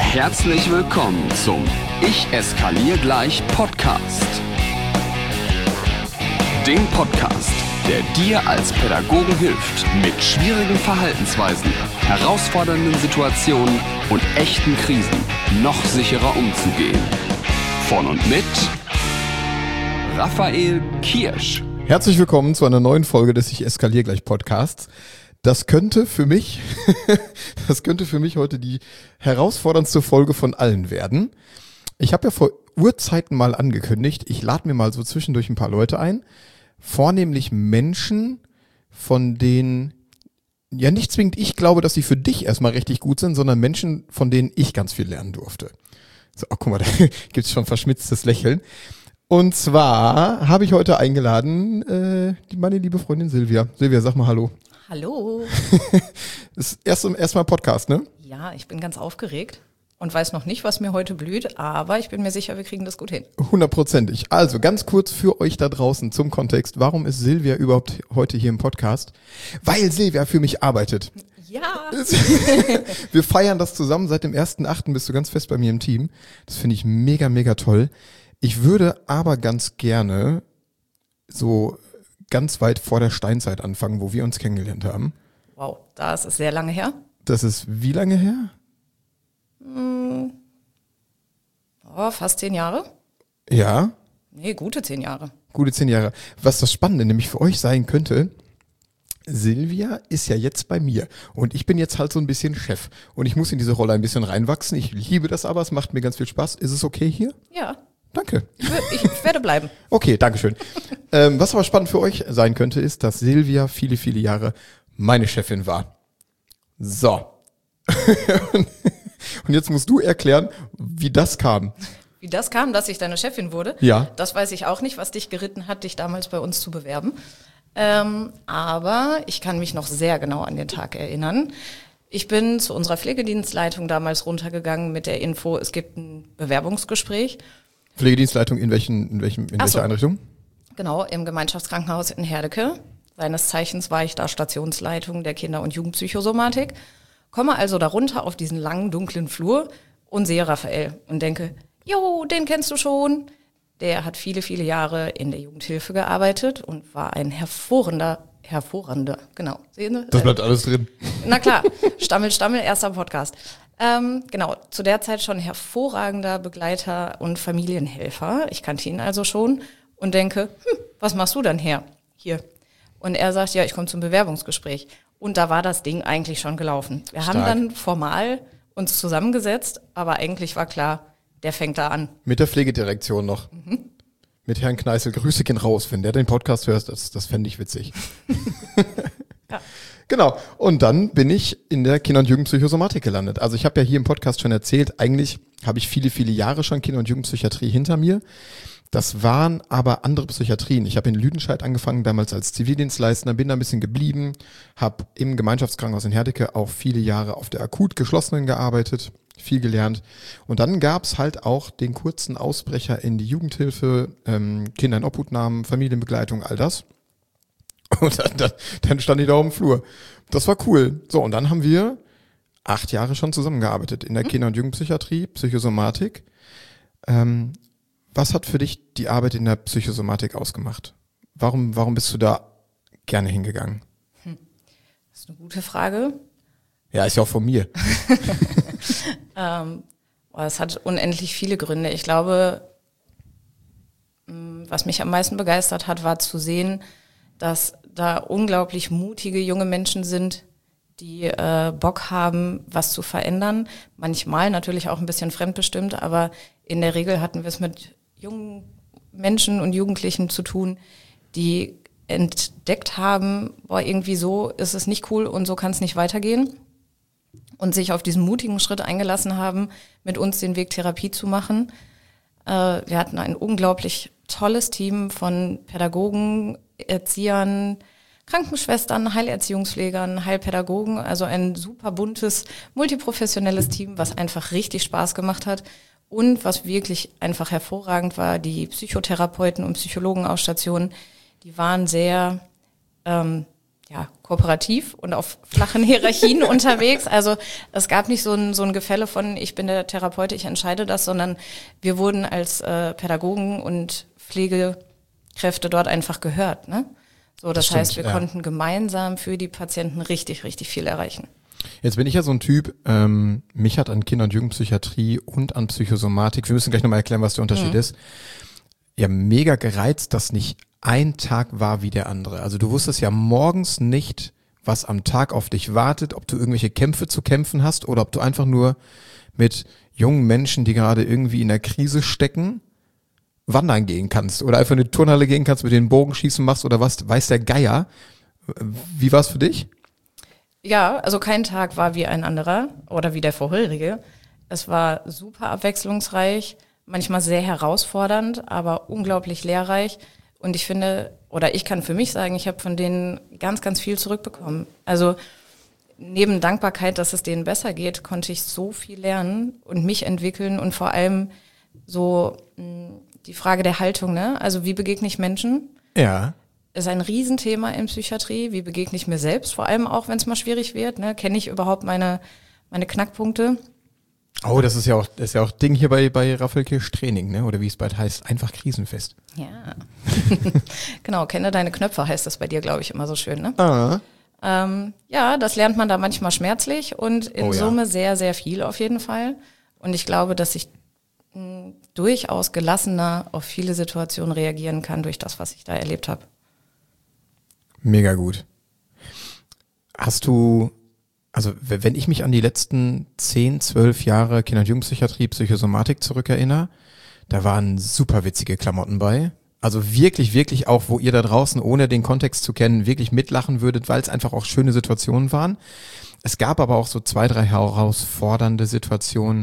Herzlich willkommen zum Ich eskaliere gleich Podcast. Dem Podcast, der dir als Pädagogen hilft, mit schwierigen Verhaltensweisen, herausfordernden Situationen und echten Krisen noch sicherer umzugehen. Von und mit Raphael Kirsch. Herzlich willkommen zu einer neuen Folge des Ich eskaliere gleich Podcasts. Das könnte für mich heute die herausforderndste Folge von allen werden. Ich habe ja vor Urzeiten mal angekündigt, ich lade mir mal so zwischendurch ein paar Leute ein, vornehmlich Menschen, von denen ja nicht zwingend ich glaube, dass sie für dich erstmal richtig gut sind, sondern Menschen, von denen ich ganz viel lernen durfte. So, guck mal, da gibt's schon verschmitztes Lächeln. Und zwar habe ich heute eingeladen meine liebe Freundin Silvia. Silvia, sag mal Hallo. Hallo. Das ist erstmal Podcast, ne? Ja, ich bin ganz aufgeregt und weiß noch nicht, was mir heute blüht, aber ich bin mir sicher, wir kriegen das gut hin. 100%. Also ganz kurz für euch da draußen zum Kontext. Warum ist Silvia überhaupt heute hier im Podcast? Weil Silvia für mich arbeitet. Ja. Wir feiern das zusammen. Seit dem 1.8. bist du ganz fest bei mir im Team. Das finde ich mega, mega toll. Ich würde aber ganz gerne so ganz weit vor der Steinzeit anfangen, wo wir uns kennengelernt haben. Wow, das ist sehr lange her. Das ist wie lange her? Fast 10 Jahre. Ja. Nee, gute 10 Jahre. Gute 10 Jahre. Was das Spannende nämlich für euch sein könnte, Silvia ist ja jetzt bei mir und ich bin jetzt halt so ein bisschen Chef und ich muss in diese Rolle ein bisschen reinwachsen. Ich liebe das aber, es macht mir ganz viel Spaß. Ist es okay hier? Ja. Danke. Ich werde bleiben. Okay, dankeschön. Was aber spannend für euch sein könnte, ist, dass Silvia viele, viele Jahre meine Chefin war. So. Und jetzt musst du erklären, wie das kam. Wie das kam, dass ich deine Chefin wurde? Ja. Das weiß ich auch nicht, was dich geritten hat, dich damals bei uns zu bewerben. Aber ich kann mich noch sehr genau an den Tag erinnern. Ich bin zu unserer Pflegedienstleitung damals runtergegangen mit der Info, es gibt ein Bewerbungsgespräch. Pflegedienstleitung in welcher Einrichtung? Genau, im Gemeinschaftskrankenhaus in Herdecke. Seines Zeichens war ich da Stationsleitung der Kinder- und Jugendpsychosomatik. Komme also da runter auf diesen langen, dunklen Flur und sehe Raphael und denke, jo, den kennst du schon. Der hat viele, viele Jahre in der Jugendhilfe gearbeitet und war ein hervorragender, genau. Sehen Sie? Das bleibt alles drin. Na klar, Stammel, erster Podcast. Genau, zu der Zeit schon hervorragender Begleiter und Familienhelfer. Ich kannte ihn also schon und denke, was machst du dann hier? Und er sagt, ja, ich komme zum Bewerbungsgespräch. Und da war das Ding eigentlich schon gelaufen. Wir haben dann formal uns zusammengesetzt, aber eigentlich war klar, der fängt da an. Mit der Pflegedirektion noch. Mit Herrn Kneißl, Grüße gehen raus. Wenn der den Podcast hört, das fände ich witzig. Ja. Genau. Und dann bin ich in der Kinder- und Jugendpsychosomatik gelandet. Also ich habe ja hier im Podcast schon erzählt, eigentlich habe ich viele, viele Jahre schon Kinder- und Jugendpsychiatrie hinter mir. Das waren aber andere Psychiatrien. Ich habe in Lüdenscheid angefangen, damals als Zivildienstleister, bin da ein bisschen geblieben, habe im Gemeinschaftskrankenhaus in Herdecke auch viele Jahre auf der akut Geschlossenen gearbeitet, viel gelernt. Und dann gab's halt auch den kurzen Ausbrecher in die Jugendhilfe, Kinder in Obhutnahmen, Familienbegleitung, all das. Und dann stand ich da auf dem Flur. Das war cool. So, und dann haben wir 8 Jahre schon zusammengearbeitet in der Kinder- und Jugendpsychiatrie, Psychosomatik. Was hat für dich die Arbeit in der Psychosomatik ausgemacht? Warum bist du da gerne hingegangen? Das ist eine gute Frage. Ja, ist ja auch von mir. Es hat unendlich viele Gründe. Ich glaube, was mich am meisten begeistert hat, war zu sehen, dass da unglaublich mutige junge Menschen sind, die Bock haben, was zu verändern. Manchmal natürlich auch ein bisschen fremdbestimmt, aber in der Regel hatten wir es mit jungen Menschen und Jugendlichen zu tun, die entdeckt haben, boah, irgendwie so ist es nicht cool und so kann es nicht weitergehen. Und sich auf diesen mutigen Schritt eingelassen haben, mit uns den Weg Therapie zu machen. Wir hatten ein unglaublich tolles Team von Pädagogen, Erziehern, Krankenschwestern, Heilerziehungspflegern, Heilpädagogen, also ein super buntes, multiprofessionelles Team, was einfach richtig Spaß gemacht hat und was wirklich einfach hervorragend war, die Psychotherapeuten und Psychologen auf Stationen, die waren sehr kooperativ und auf flachen Hierarchien unterwegs. Also es gab nicht so ein Gefälle von, ich bin der Therapeut, ich entscheide das, sondern wir wurden als Pädagogen und Pflegekräfte dort einfach gehört. Ne? So, das heißt, wir konnten gemeinsam für die Patienten richtig, richtig viel erreichen. Jetzt bin ich ja so ein Typ, mich hat an Kinder- und Jugendpsychiatrie und an Psychosomatik, wir müssen gleich nochmal erklären, was der Unterschied ist, ja mega gereizt, dass nicht ein Tag war wie der andere. Also du wusstest ja morgens nicht, was am Tag auf dich wartet, ob du irgendwelche Kämpfe zu kämpfen hast oder ob du einfach nur mit jungen Menschen, die gerade irgendwie in der Krise stecken, wandern gehen kannst oder einfach in eine Turnhalle gehen kannst, mit den Bogenschießen machst oder was, weiß der Geier. Wie war es für dich? Ja, also kein Tag war wie ein anderer oder wie der vorherige. Es war super abwechslungsreich, manchmal sehr herausfordernd, aber unglaublich lehrreich. Und ich finde, oder ich kann für mich sagen, ich habe von denen ganz, ganz viel zurückbekommen. Also neben Dankbarkeit, dass es denen besser geht, konnte ich so viel lernen und mich entwickeln und vor allem so die Frage der Haltung, ne? Also wie begegne ich Menschen? Ja. Ist ein Riesenthema in Psychiatrie. Wie begegne ich mir selbst? Vor allem auch, wenn es mal schwierig wird. Ne? Kenne ich überhaupt meine Knackpunkte? Oh, das ist ja auch Ding hier bei Raphael Kirsch Training, ne? Oder wie es bald heißt, einfach krisenfest. Ja. Genau, kenne deine Knöpfe heißt das bei dir, glaube ich, immer so schön, ne? Ja, das lernt man da manchmal schmerzlich und in Summe sehr, sehr viel auf jeden Fall. Und ich glaube, dass ich durchaus gelassener auf viele Situationen reagieren kann durch das, was ich da erlebt habe. Mega gut. Hast du, also wenn ich mich an die letzten 10, 12 Jahre Kinder- und Jugendpsychiatrie, Psychosomatik zurückerinnere, da waren super witzige Klamotten bei. Also wirklich, wirklich auch, wo ihr da draußen, ohne den Kontext zu kennen, wirklich mitlachen würdet, weil es einfach auch schöne Situationen waren. Es gab aber auch so 2, 3 herausfordernde Situationen,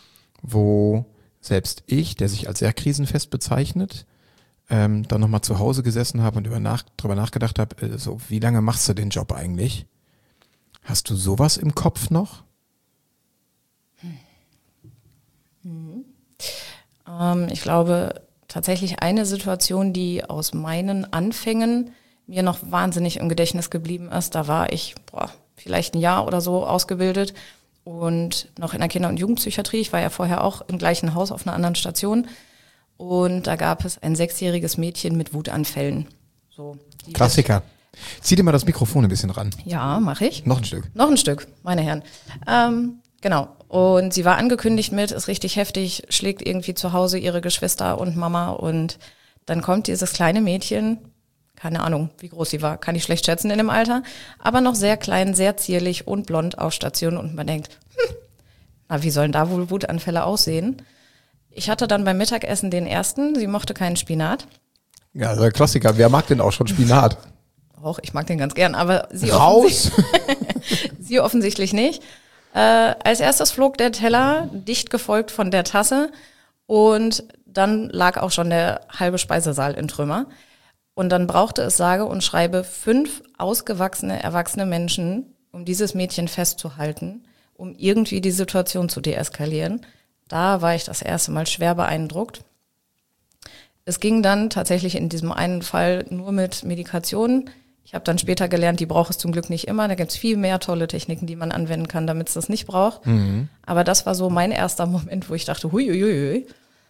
wo selbst ich, der sich als sehr krisenfest bezeichnet, dann nochmal zu Hause gesessen habe und drüber nachgedacht habe, so wie lange machst du den Job eigentlich? Hast du sowas im Kopf noch? Ich glaube tatsächlich eine Situation, die aus meinen Anfängen mir noch wahnsinnig im Gedächtnis geblieben ist. Da war ich vielleicht ein Jahr oder so ausgebildet und noch in der Kinder- und Jugendpsychiatrie. Ich war ja vorher auch im gleichen Haus auf einer anderen Station. Und da gab es ein 6-jähriges Mädchen mit Wutanfällen. So, Klassiker. Zieh dir mal das Mikrofon ein bisschen ran. Ja, mache ich. Noch ein Stück. Noch ein Stück, meine Herren. Genau. Und sie war angekündigt mit, ist richtig heftig, schlägt irgendwie zu Hause ihre Geschwister und Mama. Und dann kommt dieses kleine Mädchen, keine Ahnung, wie groß sie war, kann ich schlecht schätzen in dem Alter, aber noch sehr klein, sehr zierlich und blond auf Station. Und man denkt, na, wie sollen da wohl Wutanfälle aussehen? Ich hatte dann beim Mittagessen den ersten, sie mochte keinen Spinat. Ja, der Klassiker, wer mag denn auch schon Spinat? Och, ich mag den ganz gern, aber sie, sie offensichtlich nicht. Als erstes flog der Teller, dicht gefolgt von der Tasse und dann lag auch schon der halbe Speisesaal in Trümmer. Und dann brauchte es sage und schreibe 5 ausgewachsene, erwachsene Menschen, um dieses Mädchen festzuhalten, um irgendwie die Situation zu deeskalieren. Da war ich das erste Mal schwer beeindruckt. Es ging dann tatsächlich in diesem einen Fall nur mit Medikation. Ich habe dann später gelernt, die braucht es zum Glück nicht immer. Da gibt es viel mehr tolle Techniken, die man anwenden kann, damit es das nicht braucht. Mhm. Aber das war so mein erster Moment, wo ich dachte, huiuiui.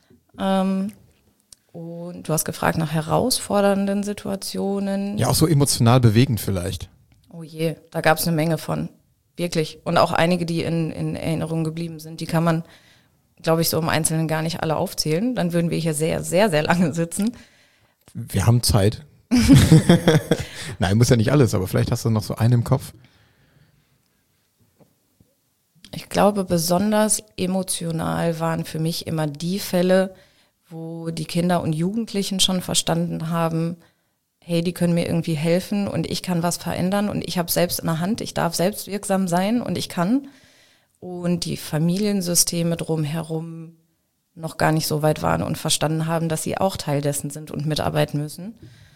Und du hast gefragt nach herausfordernden Situationen. Ja, auch so emotional bewegend vielleicht. Oh je, da gab es eine Menge von. Wirklich. Und auch einige, die in Erinnerung geblieben sind, die kann man, glaube ich, so im Einzelnen gar nicht alle aufzählen. Dann würden wir hier sehr, sehr, sehr lange sitzen. Wir haben Zeit. Nein, muss ja nicht alles, aber vielleicht hast du noch so einen im Kopf. Ich glaube, besonders emotional waren für mich immer die Fälle, wo die Kinder und Jugendlichen schon verstanden haben, hey, die können mir irgendwie helfen und ich kann was verändern und ich habe selbst in der Hand, ich darf selbst wirksam sein und ich kann. Und die Familiensysteme drumherum noch gar nicht so weit waren und verstanden haben, dass sie auch Teil dessen sind und mitarbeiten müssen.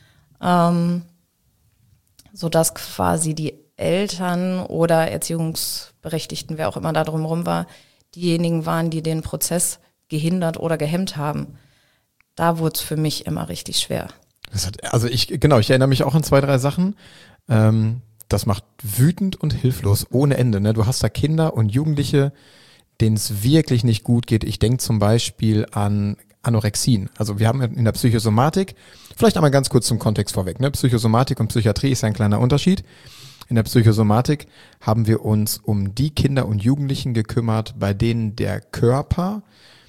Sodass quasi die Eltern oder Erziehungsberechtigten, wer auch immer da drumherum war, diejenigen waren, die den Prozess gehindert oder gehemmt haben. Da wurde es für mich immer richtig schwer. Ich erinnere mich auch an 2, 3 Sachen. Das macht wütend und hilflos ohne Ende. Ne? Du hast da Kinder und Jugendliche, denen es wirklich nicht gut geht. Ich denke zum Beispiel an Anorexien. Also wir haben in der Psychosomatik, vielleicht einmal ganz kurz zum Kontext vorweg, ne? Psychosomatik und Psychiatrie ist ein kleiner Unterschied. In der Psychosomatik haben wir uns um die Kinder und Jugendlichen gekümmert, bei denen der Körper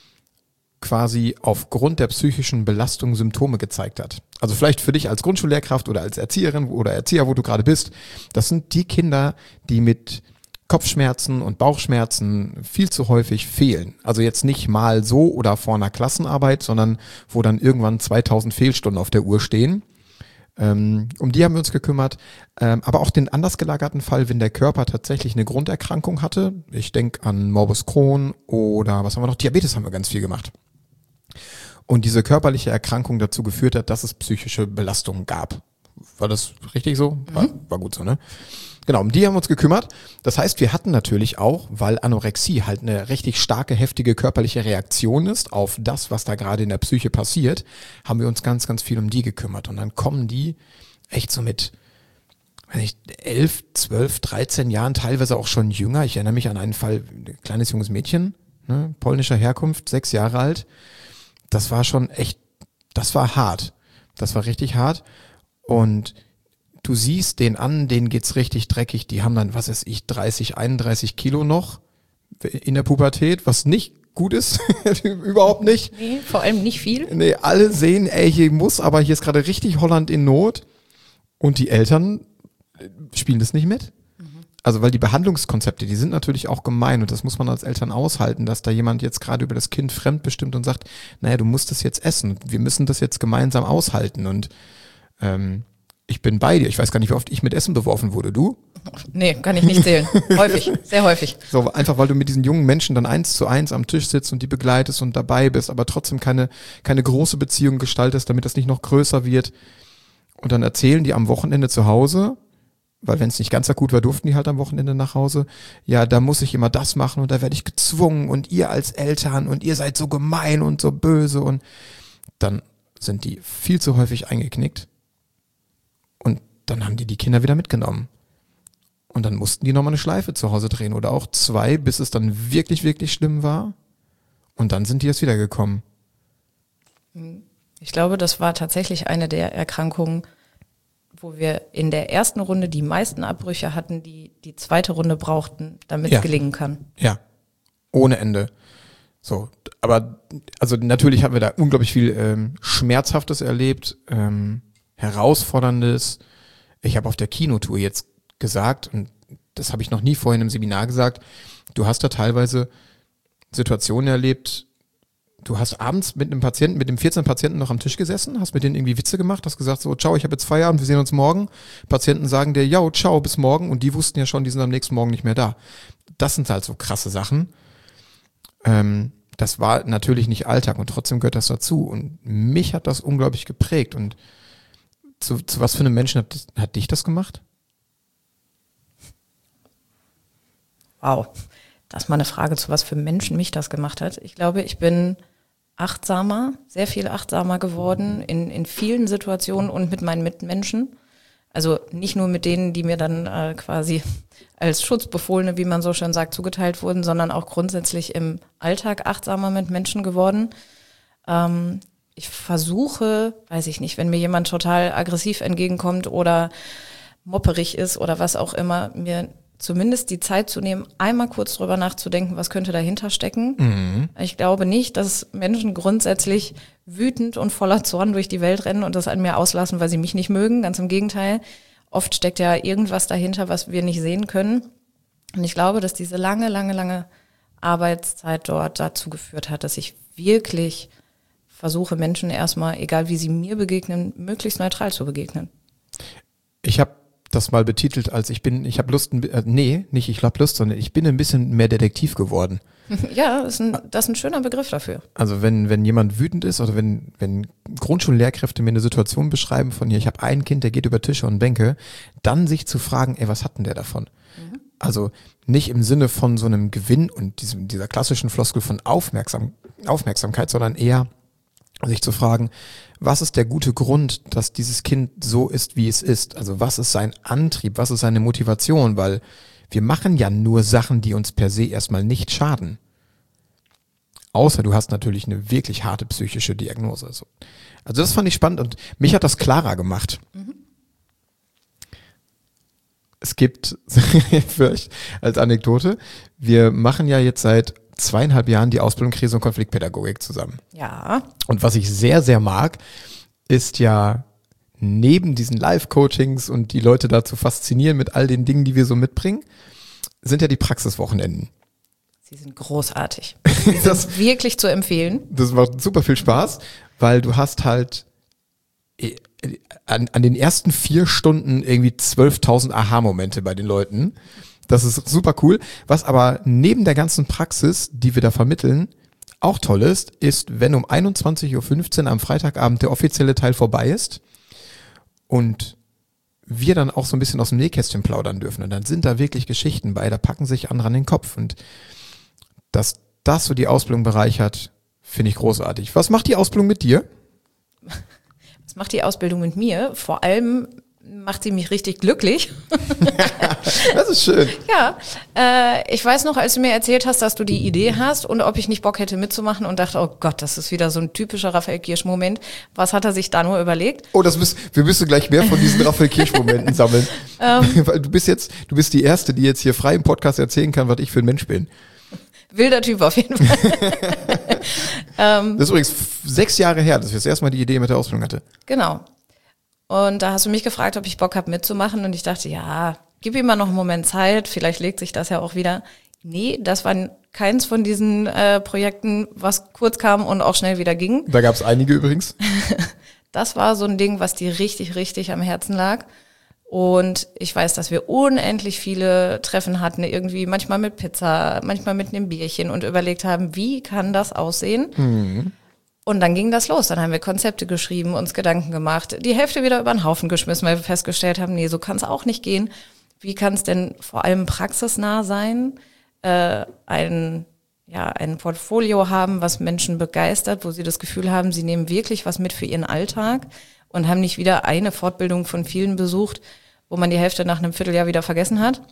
quasi aufgrund der psychischen Belastung Symptome gezeigt hat. Also vielleicht für dich als Grundschullehrkraft oder als Erzieherin oder Erzieher, wo du gerade bist, das sind die Kinder, die mit Kopfschmerzen und Bauchschmerzen viel zu häufig fehlen. Also jetzt nicht mal so oder vor einer Klassenarbeit, sondern wo dann irgendwann 2000 Fehlstunden auf der Uhr stehen. Um die haben wir uns gekümmert, aber auch den anders gelagerten Fall, wenn der Körper tatsächlich eine Grunderkrankung hatte. Ich denke an Morbus Crohn oder was haben wir noch? Diabetes haben wir ganz viel gemacht. Und diese körperliche Erkrankung dazu geführt hat, dass es psychische Belastungen gab. War das richtig so? War gut so, ne? Genau, um die haben wir uns gekümmert. Das heißt, wir hatten natürlich auch, weil Anorexie halt eine richtig starke, heftige körperliche Reaktion ist auf das, was da gerade in der Psyche passiert, haben wir uns ganz, ganz viel um die gekümmert. Und dann kommen die echt so mit, 11, 12, 13 Jahren, teilweise auch schon jünger. Ich erinnere mich an einen Fall, ein kleines junges Mädchen, ne, polnischer Herkunft, 6 Jahre alt. Das war schon echt, das war hart. Das war richtig hart. Und du siehst den an, denen geht's richtig dreckig. Die haben dann, 30, 31 Kilo noch in der Pubertät, was nicht gut ist. Überhaupt nicht. Nee, vor allem nicht viel. Nee, alle sehen, hier ist gerade richtig Holland in Not. Und die Eltern spielen das nicht mit. Also weil die Behandlungskonzepte, die sind natürlich auch gemein und das muss man als Eltern aushalten, dass da jemand jetzt gerade über das Kind fremdbestimmt und sagt, naja, du musst das jetzt essen. Wir müssen das jetzt gemeinsam aushalten und ich bin bei dir. Ich weiß gar nicht, wie oft ich mit Essen beworfen wurde. Du? Nee, kann ich nicht zählen. Häufig, sehr häufig. So, einfach weil du mit diesen jungen Menschen dann 1:1 am Tisch sitzt und die begleitest und dabei bist, aber trotzdem keine große Beziehung gestaltest, damit das nicht noch größer wird. Und dann erzählen die am Wochenende zu Hause, weil wenn es nicht ganz akut war, durften die halt am Wochenende nach Hause. Ja, da muss ich immer das machen und da werde ich gezwungen und ihr als Eltern und ihr seid so gemein und so böse und dann sind die viel zu häufig eingeknickt. Und dann haben die Kinder wieder mitgenommen. Und dann mussten die nochmal eine Schleife zu Hause drehen oder auch 2, bis es dann wirklich, wirklich schlimm war. Und dann sind die erst wiedergekommen. Ich glaube, das war tatsächlich eine der Erkrankungen, wo wir in der ersten Runde die meisten Abbrüche hatten, die zweite Runde brauchten, damit es gelingen kann. Ja, ohne Ende. So, aber also natürlich haben wir da unglaublich viel Schmerzhaftes erlebt, Herausforderndes. Ich habe auf der Kinotour jetzt gesagt, und das habe ich noch nie vorher in einem Seminar gesagt, du hast da teilweise Situationen erlebt, du hast abends mit einem Patienten, mit dem 14 Patienten noch am Tisch gesessen, hast mit denen irgendwie Witze gemacht, hast gesagt so, ciao, ich habe jetzt Feierabend, wir sehen uns morgen. Patienten sagen dir, ja, ciao, bis morgen, und die wussten ja schon, die sind am nächsten Morgen nicht mehr da. Das sind halt so krasse Sachen. Das war natürlich nicht Alltag und trotzdem gehört das dazu. Und mich hat das unglaublich geprägt. Und zu was für einem Menschen hat dich das gemacht? Wow, das ist mal eine Frage, zu was für Menschen mich das gemacht hat. Ich glaube, ich bin achtsamer, sehr viel achtsamer geworden in vielen Situationen und mit meinen Mitmenschen. Also nicht nur mit denen, die mir dann quasi als Schutzbefohlene, wie man so schön sagt, zugeteilt wurden, sondern auch grundsätzlich im Alltag achtsamer mit Menschen geworden. Ich versuche, weiß ich nicht, wenn mir jemand total aggressiv entgegenkommt oder mopperig ist oder was auch immer, mir zumindest die Zeit zu nehmen, einmal kurz drüber nachzudenken, was könnte dahinter stecken. Mhm. Ich glaube nicht, dass Menschen grundsätzlich wütend und voller Zorn durch die Welt rennen und das an mir auslassen, weil sie mich nicht mögen. Ganz im Gegenteil. Oft steckt ja irgendwas dahinter, was wir nicht sehen können. Und ich glaube, dass diese lange Arbeitszeit dort dazu geführt hat, dass ich wirklich versuche, Menschen erstmal, egal wie sie mir begegnen, möglichst neutral zu begegnen. Ich habe das mal betitelt als ich bin ein bisschen mehr Detektiv geworden. Ja, das ist ein schöner Begriff dafür. Also wenn jemand wütend ist oder wenn Grundschullehrkräfte mir eine Situation beschreiben von hier, ich habe ein Kind, der geht über Tische und Bänke, dann sich zu fragen, was hat denn der davon? Mhm. Also nicht im Sinne von so einem Gewinn und dieser klassischen Floskel von Aufmerksamkeit, sondern eher, sich zu fragen, was ist der gute Grund, dass dieses Kind so ist, wie es ist? Also was ist sein Antrieb, was ist seine Motivation? Weil wir machen ja nur Sachen, die uns per se erstmal nicht schaden. Außer du hast natürlich eine wirklich harte psychische Diagnose. Also das fand ich spannend und mich hat das klarer gemacht. Es gibt, vielleicht als Anekdote, wir machen ja jetzt seit 2,5 Jahren die Ausbildung Krise- und Konfliktpädagogik zusammen. Ja. Und was ich sehr, sehr mag, ist ja neben diesen Live-Coachings und die Leute dazu faszinieren mit all den Dingen, die wir so mitbringen, sind ja die Praxiswochenenden. Sie sind großartig. Sie sind wirklich zu empfehlen. Das macht super viel Spaß, weil du hast halt an den ersten 4 Stunden irgendwie 12.000 Aha-Momente bei den Leuten. Das ist super cool. Was aber neben der ganzen Praxis, die wir da vermitteln, auch toll ist, wenn um 21.15 Uhr am Freitagabend der offizielle Teil vorbei ist und wir dann auch so ein bisschen aus dem Nähkästchen plaudern dürfen. Und dann sind da wirklich Geschichten bei, da packen sich andere an den Kopf. Und dass das so die Ausbildung bereichert, finde ich großartig. Was macht die Ausbildung mit dir? Was macht die Ausbildung mit mir? Vor allem macht sie mich richtig glücklich. Das ist schön. Ja, ich weiß noch, als du mir erzählt hast, dass du die Idee hast und ob ich nicht Bock hätte mitzumachen und dachte, oh Gott, das ist wieder so ein typischer Raphael Kirsch-Moment. Was hat er sich da nur überlegt? Oh, wir müssen gleich mehr von diesen Raphael Kirsch-Momenten sammeln. Weil du bist die Erste, die jetzt hier frei im Podcast erzählen kann, was ich für ein Mensch bin. Wilder Typ auf jeden Fall. Das ist übrigens 6 Jahre her, dass ich das erste Mal die Idee mit der Ausbildung hatte. Genau. Und da hast du mich gefragt, ob ich Bock habe mitzumachen und ich dachte, ja, gib ihm mal noch einen Moment Zeit, vielleicht legt sich das ja auch wieder. Nee, das war keins von diesen Projekten, was kurz kam und auch schnell wieder ging. Da gab es einige übrigens. Das war so ein Ding, was dir richtig, richtig am Herzen lag. Und ich weiß, dass wir unendlich viele Treffen hatten, irgendwie manchmal mit Pizza, manchmal mit einem Bierchen und überlegt haben, wie kann das aussehen? Mhm. Und dann ging das los. Dann haben wir Konzepte geschrieben, uns Gedanken gemacht, die Hälfte wieder über den Haufen geschmissen, weil wir festgestellt haben, nee, so kann es auch nicht gehen. Wie kann es denn vor allem praxisnah sein? Ein Portfolio haben, was Menschen begeistert, wo sie das Gefühl haben, sie nehmen wirklich was mit für ihren Alltag und haben nicht wieder eine Fortbildung von vielen besucht, wo man die Hälfte nach einem Vierteljahr wieder vergessen hat.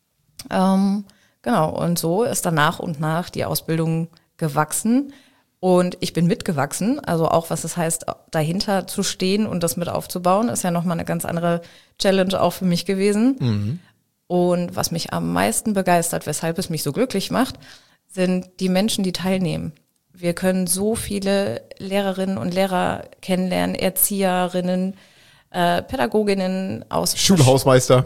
Genau, und so ist dann nach und nach die Ausbildung gewachsen. Und ich bin mitgewachsen, also auch was es heißt, dahinter zu stehen und das mit aufzubauen, ist ja nochmal eine ganz andere Challenge auch für mich gewesen. Mhm. Und was mich am meisten begeistert, weshalb es mich so glücklich macht, sind die Menschen, die teilnehmen. Wir können so viele Lehrerinnen und Lehrer kennenlernen, Erzieherinnen, Pädagoginnen aus Schulhausmeister,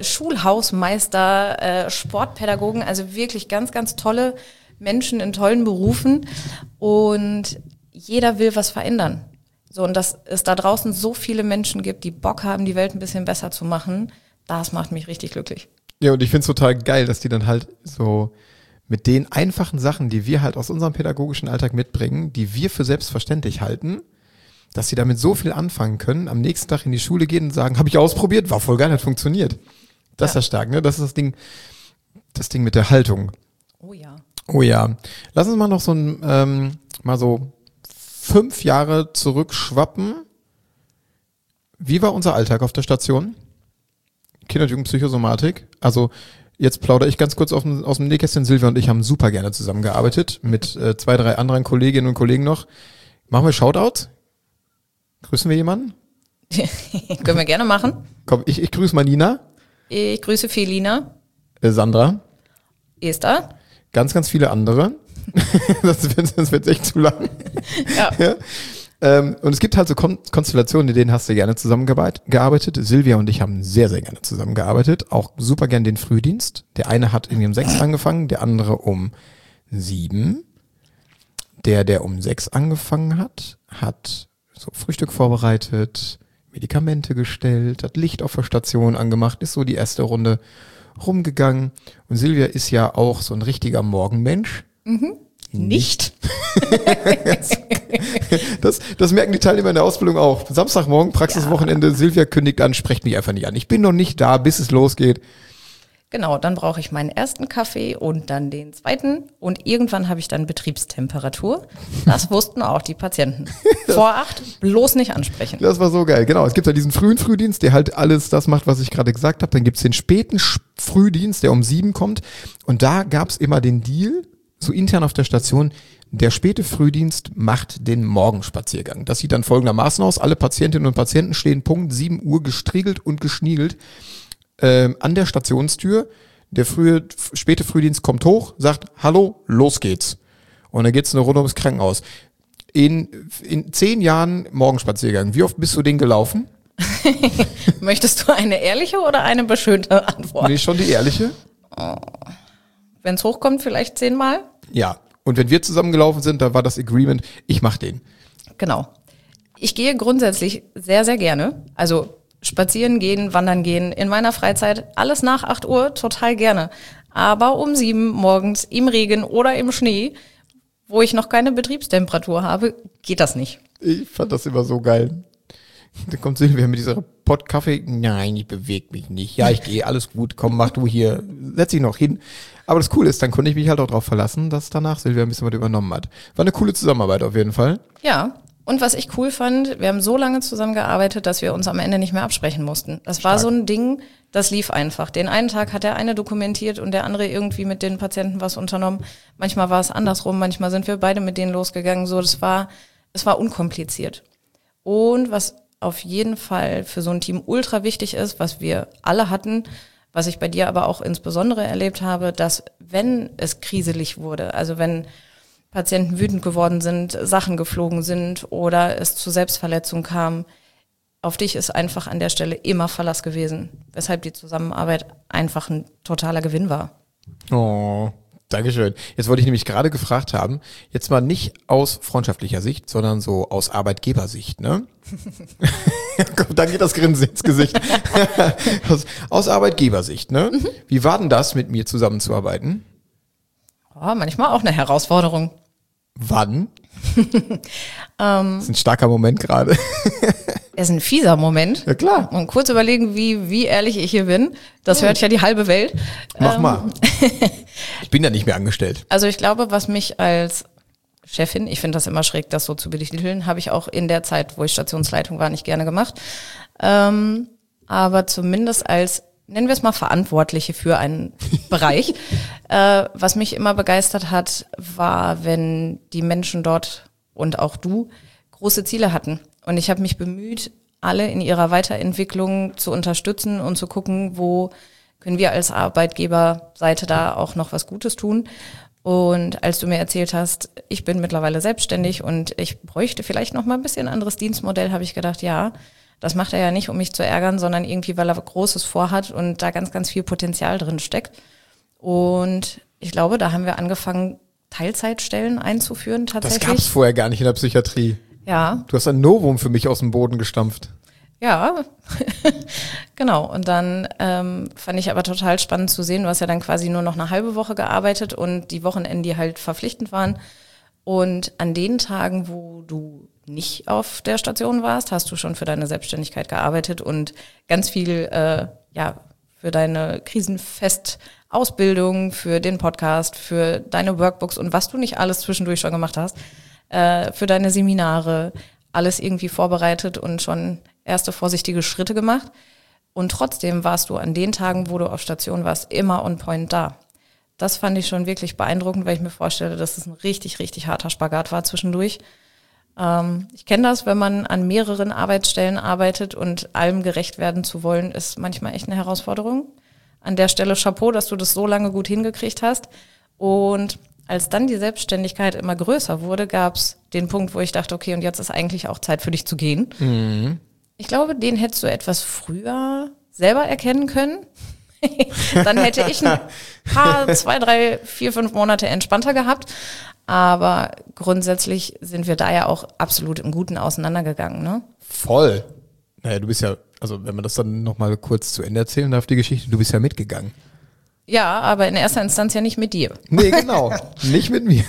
Sportpädagogen, also wirklich ganz, ganz tolle Menschen in tollen Berufen und jeder will was verändern. So, und dass es da draußen so viele Menschen gibt, die Bock haben, die Welt ein bisschen besser zu machen, das macht mich richtig glücklich. Ja, und ich finde es total geil, dass die dann halt so mit den einfachen Sachen, die wir halt aus unserem pädagogischen Alltag mitbringen, die wir für selbstverständlich halten, dass sie damit so viel anfangen können, am nächsten Tag in die Schule gehen und sagen, habe ich ausprobiert, war voll geil, hat funktioniert. Das ist ja stark, ne? Das ist das Ding mit der Haltung. Oh ja. Oh ja. Lass uns mal noch mal so 5 Jahre zurückschwappen. Wie war unser Alltag auf der Station? Kinder- und Jugendpsychosomatik. Also jetzt plaudere ich ganz kurz aus dem Nähkästchen. Silvia und ich haben super gerne zusammengearbeitet mit 2, 3 anderen Kolleginnen und Kollegen noch. Machen wir Shoutouts? Grüßen wir jemanden? Können wir gerne machen. Komm, ich grüße mal Nina. Ich grüße Felina. Sandra. Esther. Ganz, ganz viele andere. Das wird echt zu lang. Ja. Ja. Und es gibt halt so Konstellationen, in denen hast du gerne zusammengearbeitet. Silvia und ich haben sehr, sehr gerne zusammengearbeitet. Auch super gern den Frühdienst. Der eine hat irgendwie um 6 angefangen, der andere um 7. Der um 6 angefangen hat so Frühstück vorbereitet, Medikamente gestellt, hat Licht auf der Station angemacht, ist so die erste Runde rumgegangen. Und Silvia ist ja auch so ein richtiger Morgenmensch. Mhm. Nicht. Das merken die Teilnehmer in der Ausbildung auch. Samstagmorgen, Praxiswochenende, Silvia kündigt an, sprecht mich einfach nicht an. Ich bin noch nicht da, bis es losgeht. Genau, dann brauche ich meinen ersten Kaffee und dann den zweiten und irgendwann habe ich dann Betriebstemperatur. Das wussten auch die Patienten. Vor 8 bloß nicht ansprechen. Das war so geil, genau. Es gibt ja diesen frühen Frühdienst, der halt alles das macht, was ich gerade gesagt habe. Dann gibt's den späten Frühdienst, der um 7 kommt. Und da gab's immer den Deal, so intern auf der Station, der späte Frühdienst macht den Morgenspaziergang. Das sieht dann folgendermaßen aus. Alle Patientinnen und Patienten stehen Punkt 7 Uhr gestriegelt und geschniegelt an der Stationstür. Der späte Frühdienst kommt hoch, sagt, hallo, los geht's. Und dann geht's eine Runde ums Krankenhaus. In 10 Jahren Morgenspaziergang, wie oft bist du den gelaufen? Möchtest du eine ehrliche oder eine beschönte Antwort? Nee, schon die ehrliche. Wenn es hochkommt, vielleicht 10 Mal? Ja. Und wenn wir zusammen gelaufen sind, da war das Agreement, ich mach den. Genau. Ich gehe grundsätzlich sehr, sehr gerne. Also spazieren gehen, wandern gehen, in meiner Freizeit, alles nach 8 Uhr, total gerne. Aber um 7 morgens im Regen oder im Schnee, wo ich noch keine Betriebstemperatur habe, geht das nicht. Ich fand das immer so geil. Da kommt Silvia mit dieser Pott-Kaffee. Nein, ich bewege mich nicht. Ja, ich gehe, alles gut. Komm, mach du hier. Setz dich noch hin. Aber das Coole ist, dann konnte ich mich halt auch darauf verlassen, dass danach Silvia ein bisschen was übernommen hat. War eine coole Zusammenarbeit auf jeden Fall. Ja, und was ich cool fand, wir haben so lange zusammengearbeitet, dass wir uns am Ende nicht mehr absprechen mussten. Das war so ein Ding, das lief einfach. Den einen Tag hat der eine dokumentiert und der andere irgendwie mit den Patienten was unternommen. Manchmal war es andersrum, manchmal sind wir beide mit denen losgegangen. So, es war unkompliziert. Und was auf jeden Fall für so ein Team ultra wichtig ist, was wir alle hatten, was ich bei dir aber auch insbesondere erlebt habe, dass wenn es kriselig wurde, also wenn Patienten wütend geworden sind, Sachen geflogen sind oder es zu Selbstverletzung kam, auf dich ist einfach an der Stelle immer Verlass gewesen, weshalb die Zusammenarbeit einfach ein totaler Gewinn war. Oh, Dankeschön. Jetzt wollte ich nämlich gerade gefragt haben, jetzt mal nicht aus freundschaftlicher Sicht, sondern so aus Arbeitgebersicht, ne? Komm, dann geht das Grinsen ins Gesicht. aus Arbeitgebersicht, ne? Wie war denn das, mit mir zusammenzuarbeiten? Oh, manchmal auch eine Herausforderung. Wann? Das ist ein starker Moment gerade. Es ist ein fieser Moment. Ja, klar. Und kurz überlegen, wie ehrlich ich hier bin. Das hört ja die halbe Welt. Mach mal. Ich bin ja nicht mehr angestellt. Also ich glaube, was mich als Chefin, ich finde das immer schräg, das so zu betiteln, habe ich auch in der Zeit, wo ich Stationsleitung war, nicht gerne gemacht. Aber zumindest als, nennen wir es mal, Verantwortliche für einen Bereich. Was mich immer begeistert hat, war, wenn die Menschen dort und auch du große Ziele hatten. Und ich habe mich bemüht, alle in ihrer Weiterentwicklung zu unterstützen und zu gucken, wo können wir als Arbeitgeberseite da auch noch was Gutes tun. Und als du mir erzählt hast, ich bin mittlerweile selbstständig und ich bräuchte vielleicht noch mal ein bisschen anderes Dienstmodell, habe ich gedacht, ja, das macht er ja nicht, um mich zu ärgern, sondern irgendwie, weil er Großes vorhat und da ganz, ganz viel Potenzial drin steckt. Und ich glaube, da haben wir angefangen, Teilzeitstellen einzuführen tatsächlich. Das gab's vorher gar nicht in der Psychiatrie. Ja. Du hast ein Novum für mich aus dem Boden gestampft. Ja, genau. Und dann fand ich aber total spannend zu sehen, du hast ja dann quasi nur noch eine halbe Woche gearbeitet und die Wochenenden, die halt verpflichtend waren. Und an den Tagen, wo du nicht auf der Station warst, hast du schon für deine Selbstständigkeit gearbeitet und ganz viel für deine Krisenfest-Ausbildung, für den Podcast, für deine Workbooks und was du nicht alles zwischendurch schon gemacht hast, für deine Seminare, alles irgendwie vorbereitet und schon erste vorsichtige Schritte gemacht. Und trotzdem warst du an den Tagen, wo du auf Station warst, immer on point da. Das fand ich schon wirklich beeindruckend, weil ich mir vorstelle, dass es ein richtig, richtig harter Spagat war zwischendurch. Ich kenne das, wenn man an mehreren Arbeitsstellen arbeitet und allem gerecht werden zu wollen, ist manchmal echt eine Herausforderung. An der Stelle Chapeau, dass du das so lange gut hingekriegt hast. Und als dann die Selbstständigkeit immer größer wurde, gab es den Punkt, wo ich dachte, okay, und jetzt ist eigentlich auch Zeit für dich zu gehen. Mhm. Ich glaube, den hättest du etwas früher selber erkennen können. Dann hätte ich ein paar, 2, 3, 4, 5 Monate entspannter gehabt. Aber grundsätzlich sind wir da ja auch absolut im Guten auseinandergegangen, ne? Voll. Naja, du bist ja, also wenn man das dann nochmal kurz zu Ende erzählen darf, die Geschichte, du bist ja mitgegangen. Ja, aber in erster Instanz ja nicht mit dir. Nee, genau. Nicht mit mir.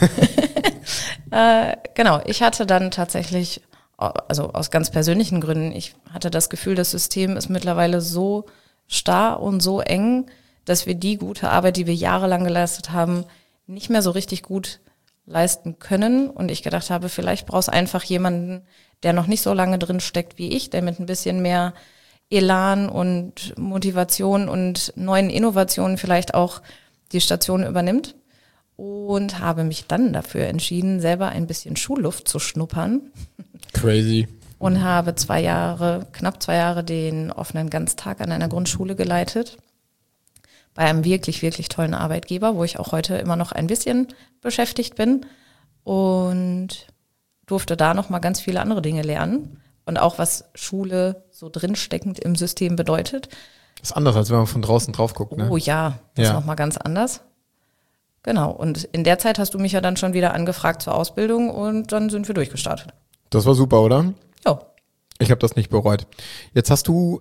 Genau, ich hatte dann tatsächlich, also aus ganz persönlichen Gründen, ich hatte das Gefühl, das System ist mittlerweile so starr und so eng, dass wir die gute Arbeit, die wir jahrelang geleistet haben, nicht mehr so richtig gut leisten können. Und ich gedacht habe, vielleicht brauchst du einfach jemanden, der noch nicht so lange drin steckt wie ich, der mit ein bisschen mehr Elan und Motivation und neuen Innovationen vielleicht auch die Station übernimmt. Und habe mich dann dafür entschieden, selber ein bisschen Schulluft zu schnuppern. Crazy. Und habe knapp 2 Jahre den offenen Ganztag an einer Grundschule geleitet. Bei einem wirklich, wirklich tollen Arbeitgeber, wo ich auch heute immer noch ein bisschen beschäftigt bin. Und durfte da noch mal ganz viele andere Dinge lernen. Und auch, was Schule so drinsteckend im System bedeutet. Das ist anders, als wenn man von draußen drauf guckt, ne? Oh ja, das ist noch mal ganz anders. Genau, und in der Zeit hast du mich ja dann schon wieder angefragt zur Ausbildung und dann sind wir durchgestartet. Das war super, oder? Ja. Ich habe das nicht bereut. Jetzt hast du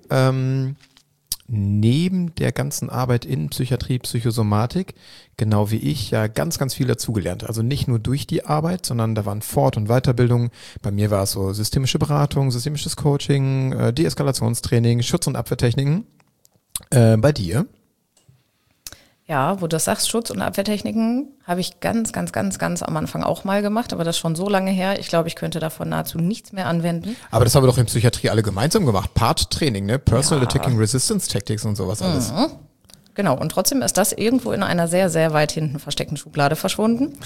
neben der ganzen Arbeit in Psychiatrie, Psychosomatik, genau wie ich, ja ganz, ganz viel dazugelernt. Also nicht nur durch die Arbeit, sondern da waren Fort- und Weiterbildungen. Bei mir war es so systemische Beratung, systemisches Coaching, Deeskalationstraining, Schutz- und Abwehrtechniken. Bei dir? Ja, wo du das sagst, Schutz- und Abwehrtechniken, habe ich ganz am Anfang auch mal gemacht, aber das ist schon so lange her. Ich glaube, ich könnte davon nahezu nichts mehr anwenden. Aber das haben wir doch in Psychiatrie alle gemeinsam gemacht. Part-Training, ne? Personal Attacking Resistance Tactics und sowas alles. Genau, und trotzdem ist das irgendwo in einer sehr, sehr weit hinten versteckten Schublade verschwunden.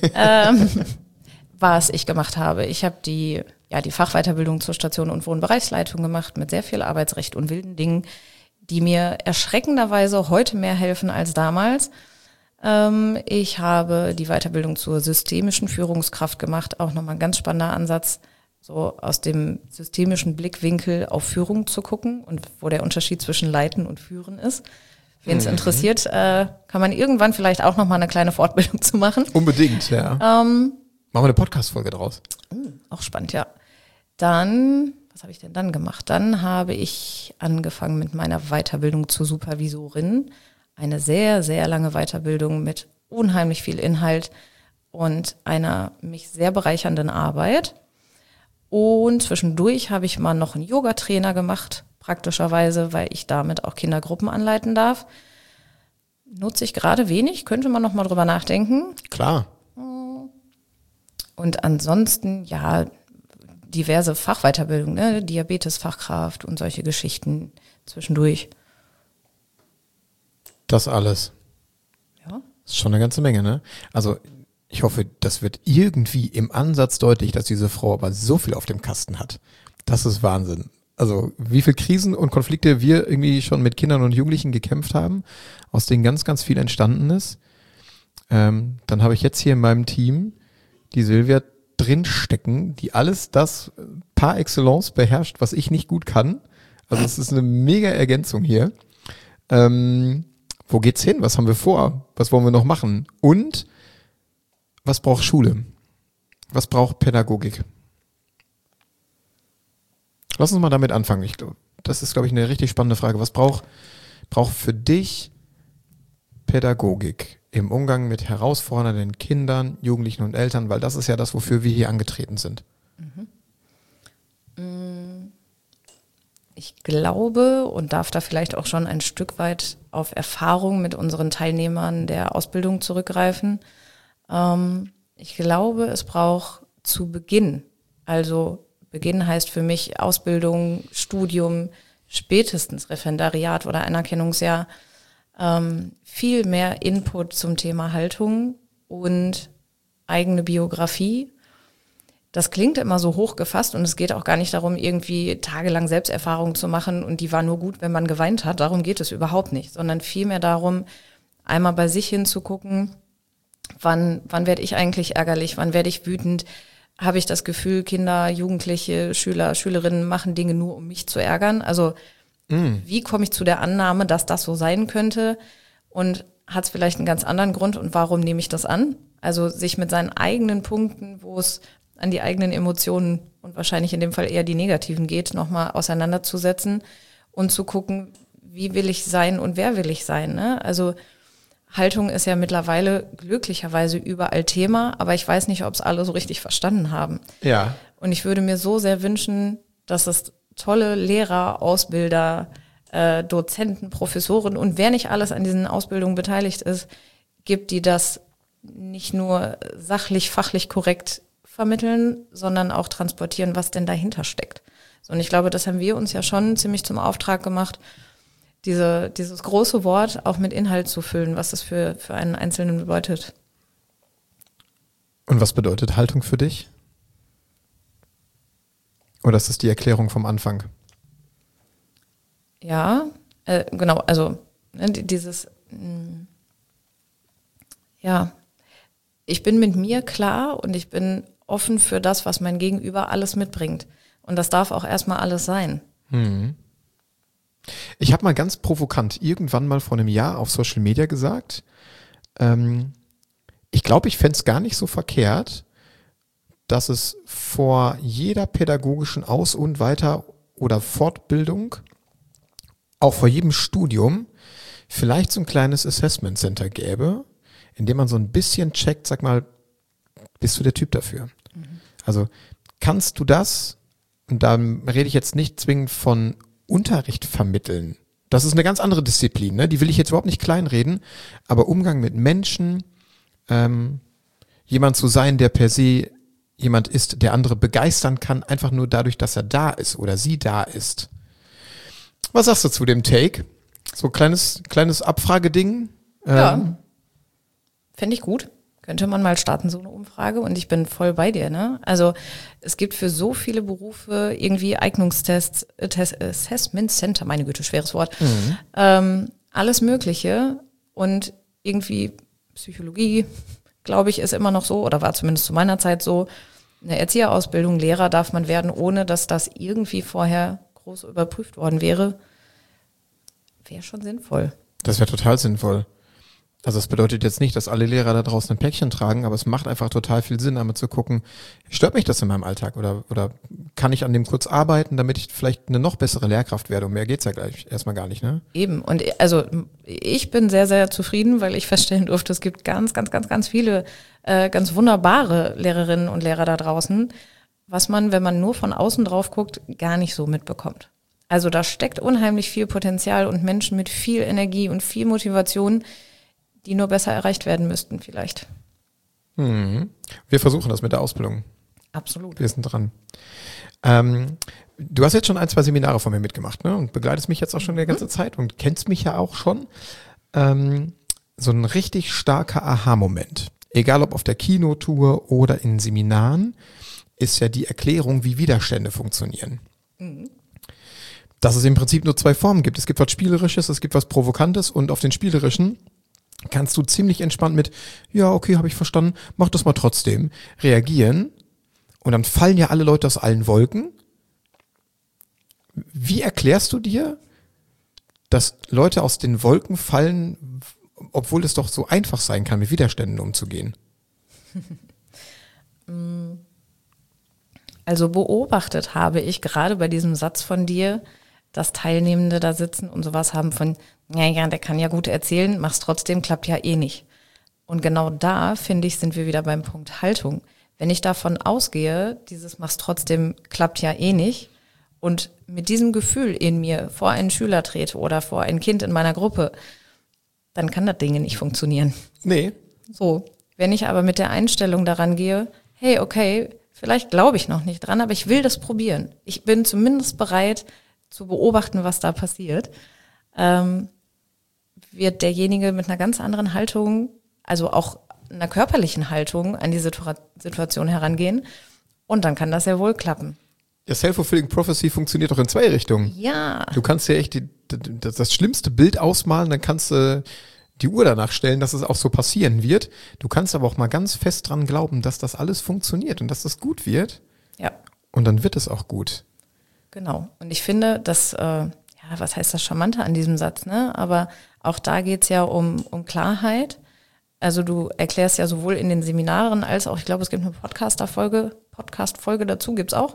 Was ich gemacht habe. Ich habe die Fachweiterbildung zur Station- und Wohnbereichsleitung gemacht mit sehr viel Arbeitsrecht und wilden Dingen, die mir erschreckenderweise heute mehr helfen als damals. Ich habe die Weiterbildung zur systemischen Führungskraft gemacht, auch nochmal ein ganz spannender Ansatz, so aus dem systemischen Blickwinkel auf Führung zu gucken und wo der Unterschied zwischen Leiten und Führen ist. Wen es interessiert, kann man irgendwann vielleicht auch nochmal eine kleine Fortbildung zu machen. Unbedingt, ja. Machen wir eine Podcast-Folge draus. Auch spannend, ja. Dann, was habe ich denn dann gemacht? Dann habe ich angefangen mit meiner Weiterbildung zur Supervisorin. Eine sehr, sehr lange Weiterbildung mit unheimlich viel Inhalt und einer mich sehr bereichernden Arbeit. Und zwischendurch habe ich mal noch einen Yoga-Trainer gemacht, praktischerweise, weil ich damit auch Kindergruppen anleiten darf. Nutze ich gerade wenig, könnte man noch mal drüber nachdenken. Klar. Und ansonsten, ja, diverse Fachweiterbildung, ne? Diabetesfachkraft und solche Geschichten zwischendurch. Das alles. Ja. Das ist schon eine ganze Menge, ne? Also ich hoffe, das wird irgendwie im Ansatz deutlich, dass diese Frau aber so viel auf dem Kasten hat. Das ist Wahnsinn. Also wie viele Krisen und Konflikte wir irgendwie schon mit Kindern und Jugendlichen gekämpft haben, aus denen ganz, ganz viel entstanden ist. Dann habe ich jetzt hier in meinem Team die Silvia drinstecken, die alles das par excellence beherrscht, was ich nicht gut kann. Also es ist eine mega Ergänzung hier. Wo geht's hin? Was haben wir vor? Was wollen wir noch machen? Und was braucht Schule? Was braucht Pädagogik? Lass uns mal damit anfangen. Das ist, glaube ich, eine richtig spannende Frage. Was braucht für dich Pädagogik im Umgang mit herausfordernden Kindern, Jugendlichen und Eltern? Weil das ist ja das, wofür wir hier angetreten sind. Ich glaube und darf da vielleicht auch schon ein Stück weit auf Erfahrung mit unseren Teilnehmern der Ausbildung zurückgreifen. Ich glaube, es braucht zu Beginn, also Beginn heißt für mich Ausbildung, Studium, spätestens Referendariat oder Anerkennungsjahr, viel mehr Input zum Thema Haltung und eigene Biografie. Das klingt immer so hoch gefasst und es geht auch gar nicht darum, irgendwie tagelang Selbsterfahrung zu machen und die war nur gut, wenn man geweint hat. Darum geht es überhaupt nicht, sondern vielmehr darum, einmal bei sich hinzugucken, wann werde ich eigentlich ärgerlich, wann werde ich wütend, habe ich das Gefühl, Kinder, Jugendliche, Schüler, Schülerinnen machen Dinge nur, um mich zu ärgern. Also wie komme ich zu der Annahme, dass das so sein könnte und hat es vielleicht einen ganz anderen Grund und warum nehme ich das an? Also sich mit seinen eigenen Punkten, wo es an die eigenen Emotionen und wahrscheinlich in dem Fall eher die negativen geht, nochmal auseinanderzusetzen und zu gucken, wie will ich sein und wer will ich sein, ne? Also Haltung ist ja mittlerweile glücklicherweise überall Thema, aber ich weiß nicht, ob es alle so richtig verstanden haben. Ja. Und ich würde mir so sehr wünschen, dass es tolle Lehrer, Ausbilder, Dozenten, Professoren und wer nicht alles an diesen Ausbildungen beteiligt ist, gibt, die das nicht nur sachlich, fachlich korrekt vermitteln, sondern auch transportieren, was denn dahinter steckt. So, und ich glaube, das haben wir uns ja schon ziemlich zum Auftrag gemacht, dieses große Wort auch mit Inhalt zu füllen, was das für einen Einzelnen bedeutet. Und was bedeutet Haltung für dich? Oder ist das die Erklärung vom Anfang? Ja, genau, also ich bin mit mir klar und ich bin offen für das, was mein Gegenüber alles mitbringt. Und das darf auch erstmal alles sein. Ich habe mal ganz provokant irgendwann mal vor einem Jahr auf Social Media gesagt, ich glaube, ich fände es gar nicht so verkehrt, dass es vor jeder pädagogischen Aus- und Weiter- oder Fortbildung, auch vor jedem Studium, vielleicht so ein kleines Assessment Center gäbe, in dem man so ein bisschen checkt, sag mal, bist du der Typ dafür? Also kannst du das, und da rede ich jetzt nicht zwingend von Unterricht vermitteln, das ist eine ganz andere Disziplin, ne? Die will ich jetzt überhaupt nicht kleinreden, aber Umgang mit Menschen, jemand zu sein, der per se jemand ist, der andere begeistern kann, einfach nur dadurch, dass er da ist oder sie da ist. Was sagst du zu dem Take? So kleines Abfrageding? Ja, fände ich gut. Könnte man mal starten, so eine Umfrage. Und ich bin voll bei dir, ne? Also es gibt für so viele Berufe irgendwie Eignungstests, Assessment Center, meine Güte, schweres Wort. Alles Mögliche. Und irgendwie Psychologie, glaube ich, ist immer noch so, oder war zumindest zu meiner Zeit so, eine Erzieherausbildung, Lehrer darf man werden, ohne dass das irgendwie vorher groß überprüft worden wäre. Wäre schon sinnvoll. Das wäre total sinnvoll. Also das bedeutet jetzt nicht, dass alle Lehrer da draußen ein Päckchen tragen, aber es macht einfach total viel Sinn, einmal zu gucken, stört mich das in meinem Alltag oder kann ich an dem kurz arbeiten, damit ich vielleicht eine noch bessere Lehrkraft werde? Und mehr geht's ja gleich erstmal gar nicht, ne? Eben. Und also ich bin sehr, sehr zufrieden, weil ich feststellen durfte, es gibt ganz, ganz, ganz, ganz viele ganz wunderbare Lehrerinnen und Lehrer da draußen, was man, wenn man nur von außen drauf guckt, gar nicht so mitbekommt. Also da steckt unheimlich viel Potenzial und Menschen mit viel Energie und viel Motivation, die nur besser erreicht werden müssten vielleicht. Wir versuchen das mit der Ausbildung. Absolut. Wir sind dran. Du hast jetzt schon 1, 2 Seminare von mir mitgemacht, ne? Und begleitest mich jetzt auch schon die ganze Zeit und kennst mich ja auch schon. So ein richtig starker Aha-Moment, egal ob auf der Kinotour oder in Seminaren, ist ja die Erklärung, wie Widerstände funktionieren. Dass es im Prinzip nur 2 Formen gibt. Es gibt was Spielerisches, es gibt was Provokantes und auf den Spielerischen kannst du ziemlich entspannt mit, ja, okay, habe ich verstanden, mach das mal trotzdem, reagieren und dann fallen ja alle Leute aus allen Wolken. Wie erklärst du dir, dass Leute aus den Wolken fallen, obwohl es doch so einfach sein kann, mit Widerständen umzugehen? Also beobachtet habe ich gerade bei diesem Satz von dir, dass Teilnehmende da sitzen und sowas haben von, ja, der kann ja gut erzählen, mach's trotzdem, klappt ja eh nicht. Und genau da, finde ich, sind wir wieder beim Punkt Haltung. Wenn ich davon ausgehe, dieses mach's trotzdem, klappt ja eh nicht, und mit diesem Gefühl in mir vor einen Schüler trete oder vor ein Kind in meiner Gruppe, dann kann das Ding nicht funktionieren. Nee. So, wenn ich aber mit der Einstellung daran gehe, hey, okay, vielleicht glaube ich noch nicht dran, aber ich will das probieren. Ich bin zumindest bereit zu beobachten, was da passiert, wird derjenige mit einer ganz anderen Haltung, also auch einer körperlichen Haltung an die Situation herangehen und dann kann das ja wohl klappen. Ja, Self-Fulfilling Prophecy funktioniert doch in 2 Richtungen. Ja. Du kannst ja echt das schlimmste Bild ausmalen, dann kannst du die Uhr danach stellen, dass es auch so passieren wird. Du kannst aber auch mal ganz fest dran glauben, dass das alles funktioniert und dass das gut wird. Ja. Und dann wird es auch gut. Genau. Und ich finde, dass, was heißt das Charmante an diesem Satz, ne? Aber auch da geht's ja um Klarheit. Also du erklärst ja sowohl in den Seminaren als auch, ich glaube, es gibt eine Podcast-Folge dazu, gibt's auch.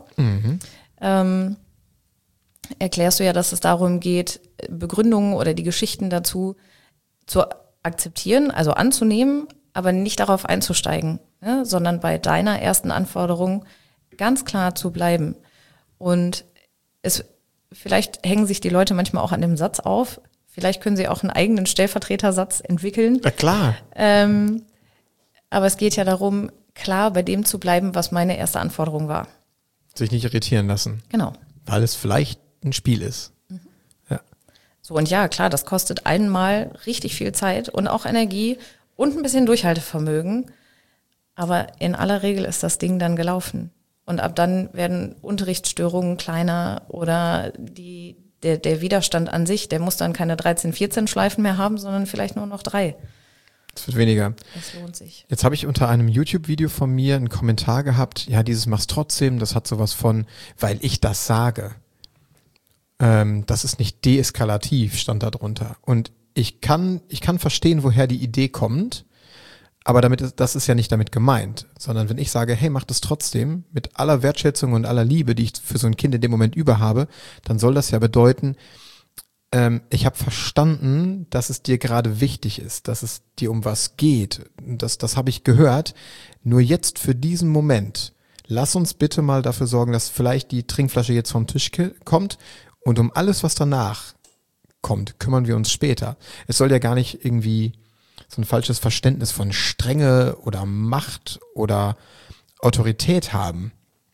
Erklärst du ja, dass es darum geht, Begründungen oder die Geschichten dazu zu akzeptieren, also anzunehmen, aber nicht darauf einzusteigen, ne? Sondern bei deiner ersten Anforderung ganz klar zu bleiben. Und vielleicht hängen sich die Leute manchmal auch an dem Satz auf. Vielleicht können sie auch einen eigenen Stellvertretersatz entwickeln. Na klar. Aber es geht ja darum, klar bei dem zu bleiben, was meine erste Anforderung war. Sich nicht irritieren lassen. Genau. Weil es vielleicht ein Spiel ist. Ja. So, und ja, klar, das kostet einmal richtig viel Zeit und auch Energie und ein bisschen Durchhaltevermögen. Aber in aller Regel ist das Ding dann gelaufen. Und ab dann werden Unterrichtsstörungen kleiner oder der Widerstand an sich, der muss dann keine 13, 14 Schleifen mehr haben, sondern vielleicht nur noch 3. Es wird weniger. Das lohnt sich. Jetzt habe ich unter einem YouTube-Video von mir einen Kommentar gehabt, ja, dieses mach's trotzdem, das hat sowas von, weil ich das sage. Das ist nicht deeskalativ, stand da drunter. Und ich kann verstehen, woher die Idee kommt, aber das ist ja nicht damit gemeint, sondern wenn ich sage, hey, mach das trotzdem, mit aller Wertschätzung und aller Liebe, die ich für so ein Kind in dem Moment über habe, dann soll das ja bedeuten, ich habe verstanden, dass es dir gerade wichtig ist, dass es dir um was geht. Das habe ich gehört. Nur jetzt für diesen Moment, lass uns bitte mal dafür sorgen, dass vielleicht die Trinkflasche jetzt vom Tisch kommt und um alles, was danach kommt, kümmern wir uns später. Es soll ja gar nicht irgendwie so ein falsches Verständnis von Strenge oder Macht oder Autorität haben.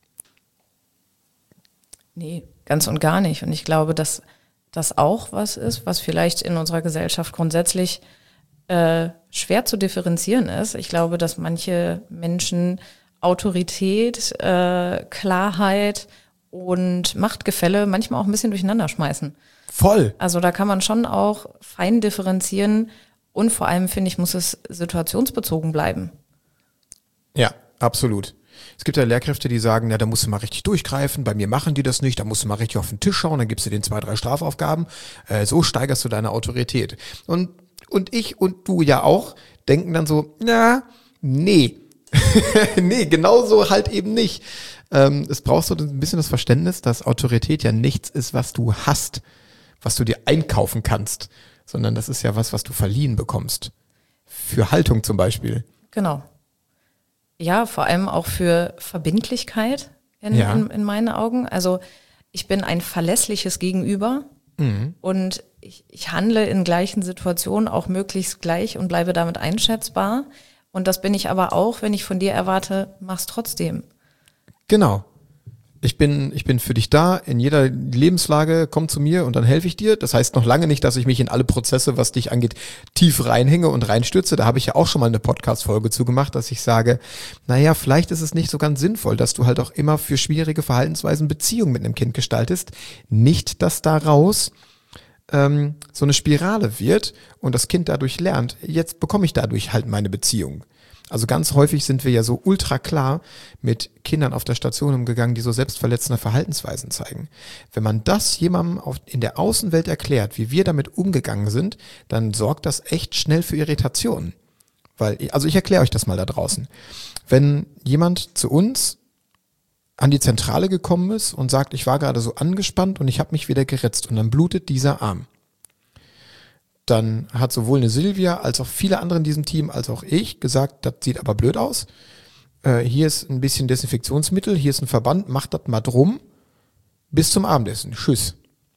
Nee, ganz und gar nicht. Und ich glaube, dass das auch was ist, was vielleicht in unserer Gesellschaft grundsätzlich schwer zu differenzieren ist. Ich glaube, dass manche Menschen Autorität, Klarheit und Machtgefälle manchmal auch ein bisschen durcheinander schmeißen. Voll. Also da kann man schon auch fein differenzieren und vor allem, finde ich, muss es situationsbezogen bleiben. Ja, absolut. Es gibt ja Lehrkräfte, die sagen, na, da musst du mal richtig durchgreifen, bei mir machen die das nicht, da musst du mal richtig auf den Tisch schauen, dann gibst du denen 2, 3 Strafaufgaben, so steigerst du deine Autorität. Und ich und du ja auch denken dann so, na, nee, nee, genau so halt eben nicht. Es braucht so ein bisschen das Verständnis, dass Autorität ja nichts ist, was du hast, was du dir einkaufen kannst, sondern das ist ja was du verliehen bekommst. Für Haltung zum Beispiel. Genau. Ja, vor allem auch für Verbindlichkeit in meinen Augen. Also ich bin ein verlässliches Gegenüber und ich handle in gleichen Situationen auch möglichst gleich und bleibe damit einschätzbar. Und das bin ich aber auch, wenn ich von dir erwarte, mach's trotzdem. Genau. Ich bin für dich da, in jeder Lebenslage, komm zu mir und dann helfe ich dir. Das heißt noch lange nicht, dass ich mich in alle Prozesse, was dich angeht, tief reinhänge und reinstürze. Da habe ich ja auch schon mal eine Podcast-Folge zugemacht, dass ich sage, naja, vielleicht ist es nicht so ganz sinnvoll, dass du halt auch immer für schwierige Verhaltensweisen Beziehungen mit einem Kind gestaltest. Nicht, dass daraus so eine Spirale wird und das Kind dadurch lernt, jetzt bekomme ich dadurch halt meine Beziehung. Also ganz häufig sind wir ja so ultra klar mit Kindern auf der Station umgegangen, die so selbstverletzende Verhaltensweisen zeigen. Wenn man das jemandem in der Außenwelt erklärt, wie wir damit umgegangen sind, dann sorgt das echt schnell für Irritationen. Also ich erkläre euch das mal da draußen. Wenn jemand zu uns an die Zentrale gekommen ist und sagt, ich war gerade so angespannt und ich habe mich wieder geritzt und dann blutet dieser Arm. Dann hat sowohl eine Silvia als auch viele andere in diesem Team als auch ich gesagt, das sieht aber blöd aus. Hier ist ein bisschen Desinfektionsmittel, hier ist ein Verband, macht das mal drum. Bis zum Abendessen. Tschüss.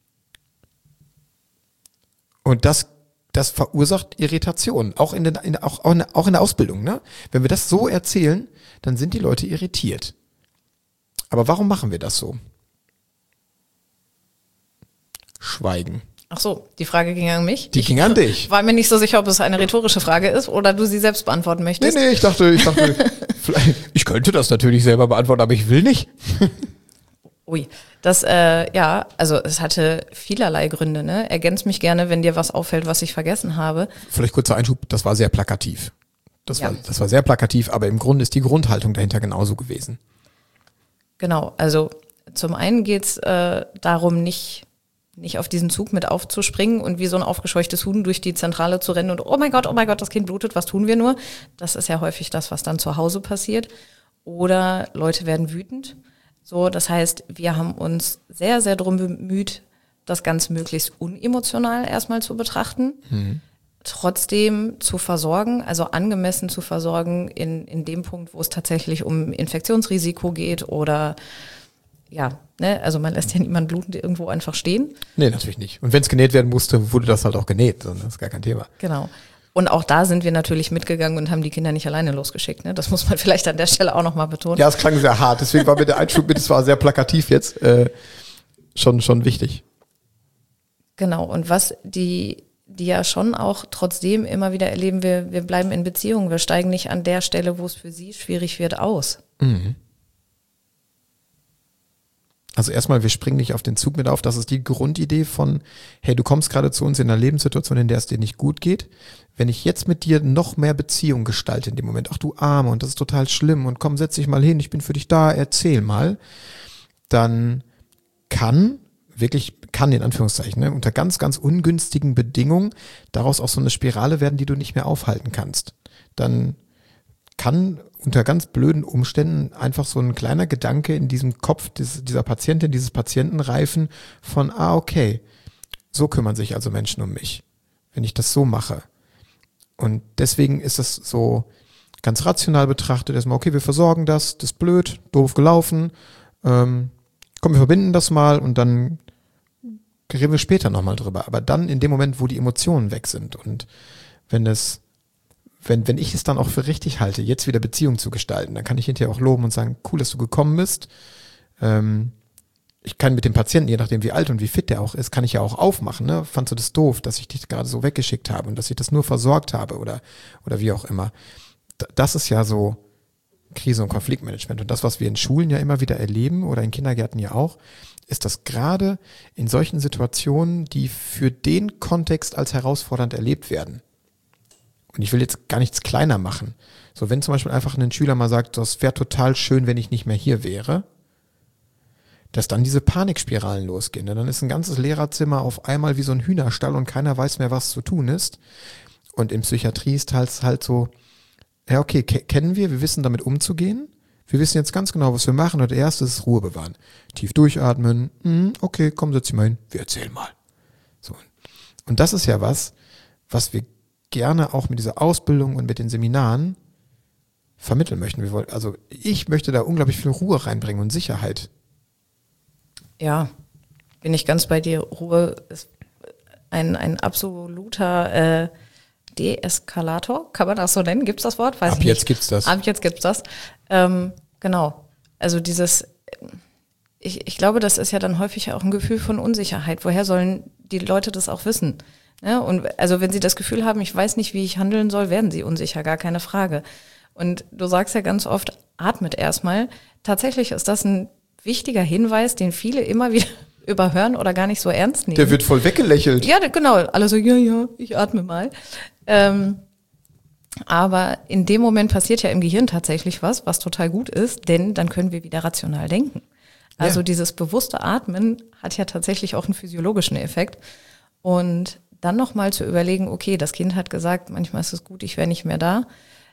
Und das verursacht Irritation, auch in der Ausbildung. Ne? Wenn wir das so erzählen, dann sind die Leute irritiert. Aber warum machen wir das so? Vielleicht Ach so, die Frage ging an mich. Die ging an dich. War mir nicht so sicher, ob es eine rhetorische Frage ist oder du sie selbst beantworten möchtest. Nee, ich dachte, ich könnte das natürlich selber beantworten, aber ich will nicht. Ui, also es hatte vielerlei Gründe, ne? Ergänz mich gerne, wenn dir was auffällt, was ich vergessen habe. Vielleicht kurzer Einschub, das war sehr plakativ. Das war sehr plakativ, aber im Grunde ist die Grundhaltung dahinter genauso gewesen. Genau, also zum einen geht's darum, nicht auf diesen Zug mit aufzuspringen und wie so ein aufgescheuchtes Huhn durch die Zentrale zu rennen und oh mein Gott, das Kind blutet, was tun wir nur? Das ist ja häufig das, was dann zu Hause passiert. Oder Leute werden wütend. So, das heißt, wir haben uns sehr, sehr darum bemüht, das Ganze möglichst unemotional erstmal zu betrachten. Trotzdem zu versorgen, also angemessen zu versorgen in dem Punkt, wo es tatsächlich um Infektionsrisiko geht oder ja, ne, also man lässt ja niemanden blutend irgendwo einfach stehen. Nee, natürlich nicht. Und wenn es genäht werden musste, wurde das halt auch genäht. Das ist gar kein Thema. Genau. Und auch da sind wir natürlich mitgegangen und haben die Kinder nicht alleine losgeschickt. Ne? Das muss man vielleicht an der Stelle auch nochmal betonen. Ja, es klang sehr hart. Deswegen war mir der Einschub mit, es war sehr plakativ jetzt, schon wichtig. Genau. Und was die ja schon auch trotzdem immer wieder erleben, wir bleiben in Beziehungen. Wir steigen nicht an der Stelle, wo es für sie schwierig wird, aus. Mhm. Also erstmal, wir springen nicht auf den Zug mit auf. Das ist die Grundidee von, hey, du kommst gerade zu uns in einer Lebenssituation, in der es dir nicht gut geht. Wenn ich jetzt mit dir noch mehr Beziehung gestalte in dem Moment, ach du Arme, und das ist total schlimm und komm, setz dich mal hin, ich bin für dich da, erzähl mal, dann kann in Anführungszeichen, ne, unter ganz, ganz ungünstigen Bedingungen daraus auch so eine Spirale werden, die du nicht mehr aufhalten kannst. Dann kann unter ganz blöden Umständen einfach so ein kleiner Gedanke in diesem Kopf dieser Patientin, dieses Patienten reifen von, okay, so kümmern sich also Menschen um mich, wenn ich das so mache. Und deswegen ist das so ganz rational betrachtet, erstmal, okay, wir versorgen das ist blöd, doof gelaufen, komm, wir verbinden das mal und dann reden wir später nochmal drüber. Aber dann in dem Moment, wo die Emotionen weg sind und wenn ich es dann auch für richtig halte, jetzt wieder Beziehung zu gestalten, dann kann ich hinterher auch loben und sagen, cool, dass du gekommen bist. Ich kann mit dem Patienten, je nachdem wie alt und wie fit der auch ist, kann ich ja auch aufmachen. Ne? Fandst du das doof, dass ich dich gerade so weggeschickt habe und dass ich das nur versorgt habe oder wie auch immer. Das ist ja so Krise- und Konfliktmanagement. Und das, was wir in Schulen ja immer wieder erleben oder in Kindergärten ja auch, ist das gerade in solchen Situationen, die für den Kontext als herausfordernd erlebt werden. Und ich will jetzt gar nichts kleiner machen. So, wenn zum Beispiel einfach ein Schüler mal sagt, das wäre total schön, wenn ich nicht mehr hier wäre, dass dann diese Panikspiralen losgehen. Dann ist ein ganzes Lehrerzimmer auf einmal wie so ein Hühnerstall und keiner weiß mehr, was zu tun ist. Und in Psychiatrie ist halt so, ja okay, kennen wir wissen damit umzugehen. Wir wissen jetzt ganz genau, was wir machen. Und das Erste ist Ruhe bewahren. Tief durchatmen. Okay, komm, setz dich mal hin. Wir erzählen mal. So. Und das ist ja was wir gerne auch mit dieser Ausbildung und mit den Seminaren vermitteln möchten. Ich möchte da unglaublich viel Ruhe reinbringen und Sicherheit. Ja, bin ich ganz bei dir. Ruhe ist ein absoluter Deeskalator, kann man das so nennen? Gibt's das Wort? Ab jetzt gibt's das. Genau. Also ich glaube, das ist ja dann häufig auch ein Gefühl von Unsicherheit. Woher sollen die Leute das auch wissen? Ja, und also wenn sie das Gefühl haben, ich weiß nicht, wie ich handeln soll, werden sie unsicher, gar keine Frage. Und du sagst ja ganz oft, atmet erstmal. Tatsächlich ist das ein wichtiger Hinweis, den viele immer wieder überhören oder gar nicht so ernst nehmen. Der wird voll weggelächelt. Ja, genau. Alle so, ja, ich atme mal. Aber in dem Moment passiert ja im Gehirn tatsächlich was total gut ist, denn dann können wir wieder rational denken. Also dieses bewusste Atmen hat ja tatsächlich auch einen physiologischen Effekt. Und dann nochmal zu überlegen, okay, das Kind hat gesagt, manchmal ist es gut, ich wäre nicht mehr da.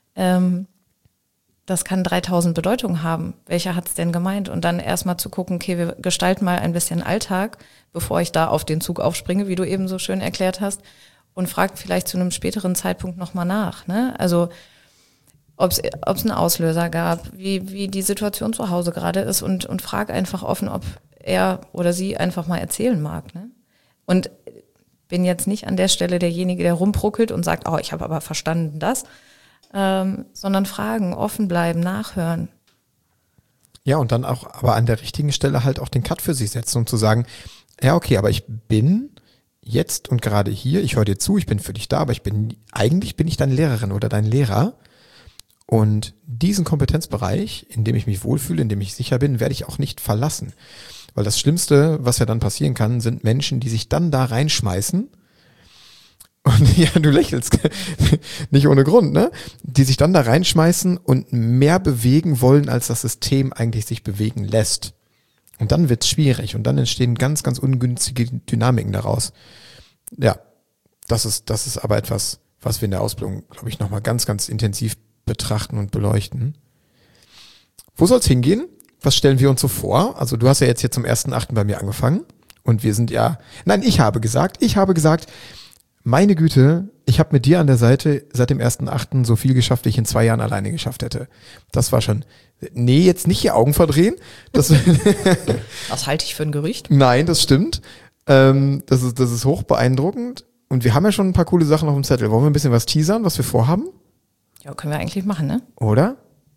Das kann 3000 Bedeutungen haben. Welcher hat es denn gemeint? Und dann erstmal zu gucken, okay, wir gestalten mal ein bisschen Alltag, bevor ich da auf den Zug aufspringe, wie du eben so schön erklärt hast, und fragt vielleicht zu einem späteren Zeitpunkt nochmal nach. Ne? Also ob es einen Auslöser gab, wie die Situation zu Hause gerade ist und frag einfach offen, ob er oder sie einfach mal erzählen mag. Ne? Und bin jetzt nicht an der Stelle derjenige, der rumpruckelt und sagt, ich habe aber verstanden das, sondern fragen, offen bleiben, nachhören. Ja, und dann auch aber an der richtigen Stelle halt auch den Cut für sich setzen, um zu sagen, okay, aber ich bin jetzt und gerade hier, ich höre dir zu, ich bin für dich da, aber eigentlich bin ich deine Lehrerin oder dein Lehrer. Und diesen Kompetenzbereich, in dem ich mich wohlfühle, in dem ich sicher bin, werde ich auch nicht verlassen. Weil das Schlimmste, was ja dann passieren kann, sind Menschen, die sich dann da reinschmeißen. Und ja, du lächelst, nicht ohne Grund, ne? Die sich dann da reinschmeißen und mehr bewegen wollen, als das System eigentlich sich bewegen lässt. Und dann wird's schwierig und dann entstehen ganz, ganz ungünstige Dynamiken daraus. Ja, das ist aber etwas, was wir in der Ausbildung, glaube ich, nochmal ganz, ganz intensiv betrachten und beleuchten. Wo soll's hingehen? Was stellen wir uns so vor? Also du hast ja jetzt hier zum 1.8. bei mir angefangen und wir sind ich habe gesagt, Meine Güte, ich habe mit dir an der Seite seit dem 1.8. so viel geschafft, wie ich in 2 Jahren alleine geschafft hätte. Das war schon, nee, jetzt nicht die Augen verdrehen. Das halte ich für ein Gerücht. Nein, das stimmt. Das ist hoch beeindruckend. Und wir haben ja schon ein paar coole Sachen auf dem Zettel. Wollen wir ein bisschen was teasern, was wir vorhaben? Ja, können wir eigentlich machen, ne? Oder?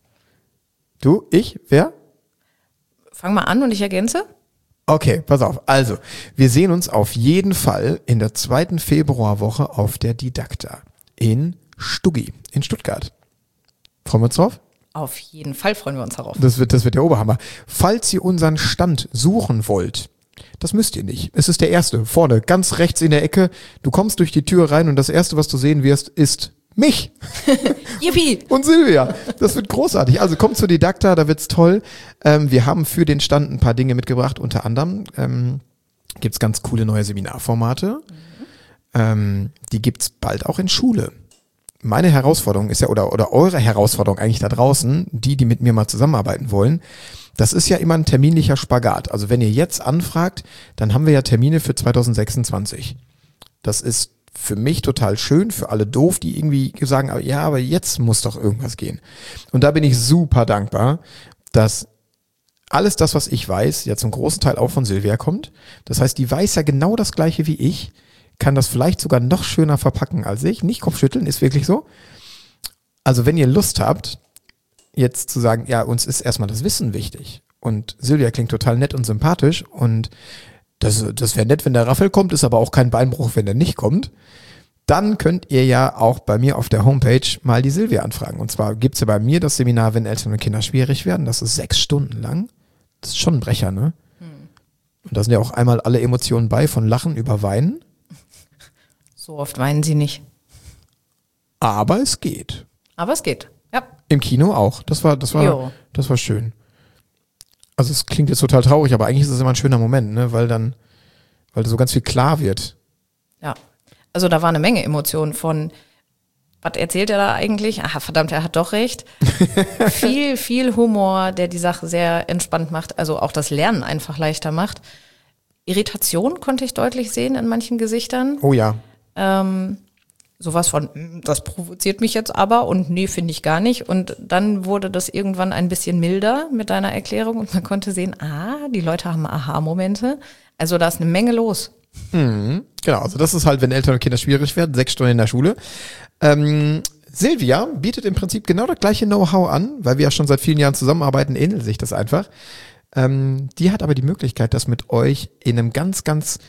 Du, ich, wer? Fang mal an und ich ergänze. Okay, pass auf. Also, wir sehen uns auf jeden Fall in der 2. Februarwoche auf der Didakta in Stuggi in Stuttgart. Freuen wir uns drauf? Auf jeden Fall freuen wir uns darauf. Das wird der Oberhammer. Falls ihr unseren Stand suchen wollt, das müsst ihr nicht. Es ist der erste, vorne, ganz rechts in der Ecke. Du kommst durch die Tür rein und das erste, was du sehen wirst, ist mich. Yippie! Und Silvia. Das wird großartig. Also kommt zur Didakta, da wird's toll. Wir haben für den Stand ein paar Dinge mitgebracht. Unter anderem gibt's ganz coole neue Seminarformate. Die gibt's bald auch in Schule. Meine Herausforderung ist ja, oder eure Herausforderung eigentlich da draußen, die mit mir mal zusammenarbeiten wollen, das ist ja immer ein terminlicher Spagat. Also wenn ihr jetzt anfragt, dann haben wir ja Termine für 2026. Das ist für mich total schön, für alle doof, die irgendwie sagen, ja, aber jetzt muss doch irgendwas gehen. Und da bin ich super dankbar, dass alles das, was ich weiß, ja zum großen Teil auch von Silvia kommt. Das heißt, die weiß ja genau das Gleiche wie ich, kann das vielleicht sogar noch schöner verpacken als ich. Nicht Kopfschütteln, ist wirklich so. Also wenn ihr Lust habt, jetzt zu sagen, ja, uns ist erstmal das Wissen wichtig. Und Silvia klingt total nett und sympathisch und das wäre nett, wenn der Raphael kommt, ist aber auch kein Beinbruch, wenn er nicht kommt. Dann könnt ihr ja auch bei mir auf der Homepage mal die Silvia anfragen. Und zwar gibt's ja bei mir das Seminar, wenn Eltern und Kinder schwierig werden. Das ist 6 Stunden lang. Das ist schon ein Brecher, ne? Und da sind ja auch einmal alle Emotionen bei, von Lachen über Weinen. So oft weinen sie nicht. Aber es geht. Aber es geht, ja. Im Kino auch. Das war schön. Also es klingt jetzt total traurig, aber eigentlich ist es immer ein schöner Moment, ne? Weil so ganz viel klar wird. Ja, also da war eine Menge Emotionen von, was erzählt er da eigentlich? Aha, verdammt, er hat doch recht. viel Humor, der die Sache sehr entspannt macht, also auch das Lernen einfach leichter macht. Irritation konnte ich deutlich sehen in manchen Gesichtern. Oh ja. Sowas von, das provoziert mich jetzt aber und nee, finde ich gar nicht. Und dann wurde das irgendwann ein bisschen milder mit deiner Erklärung und man konnte sehen, die Leute haben Aha-Momente. Also da ist eine Menge los. Mhm, genau, also das ist halt, wenn Eltern und Kinder schwierig werden, 6 Stunden in der Schule. Silvia bietet im Prinzip genau das gleiche Know-how an, weil wir ja schon seit vielen Jahren zusammenarbeiten, ähnelt sich das einfach. Die hat aber die Möglichkeit, das mit euch in einem ganz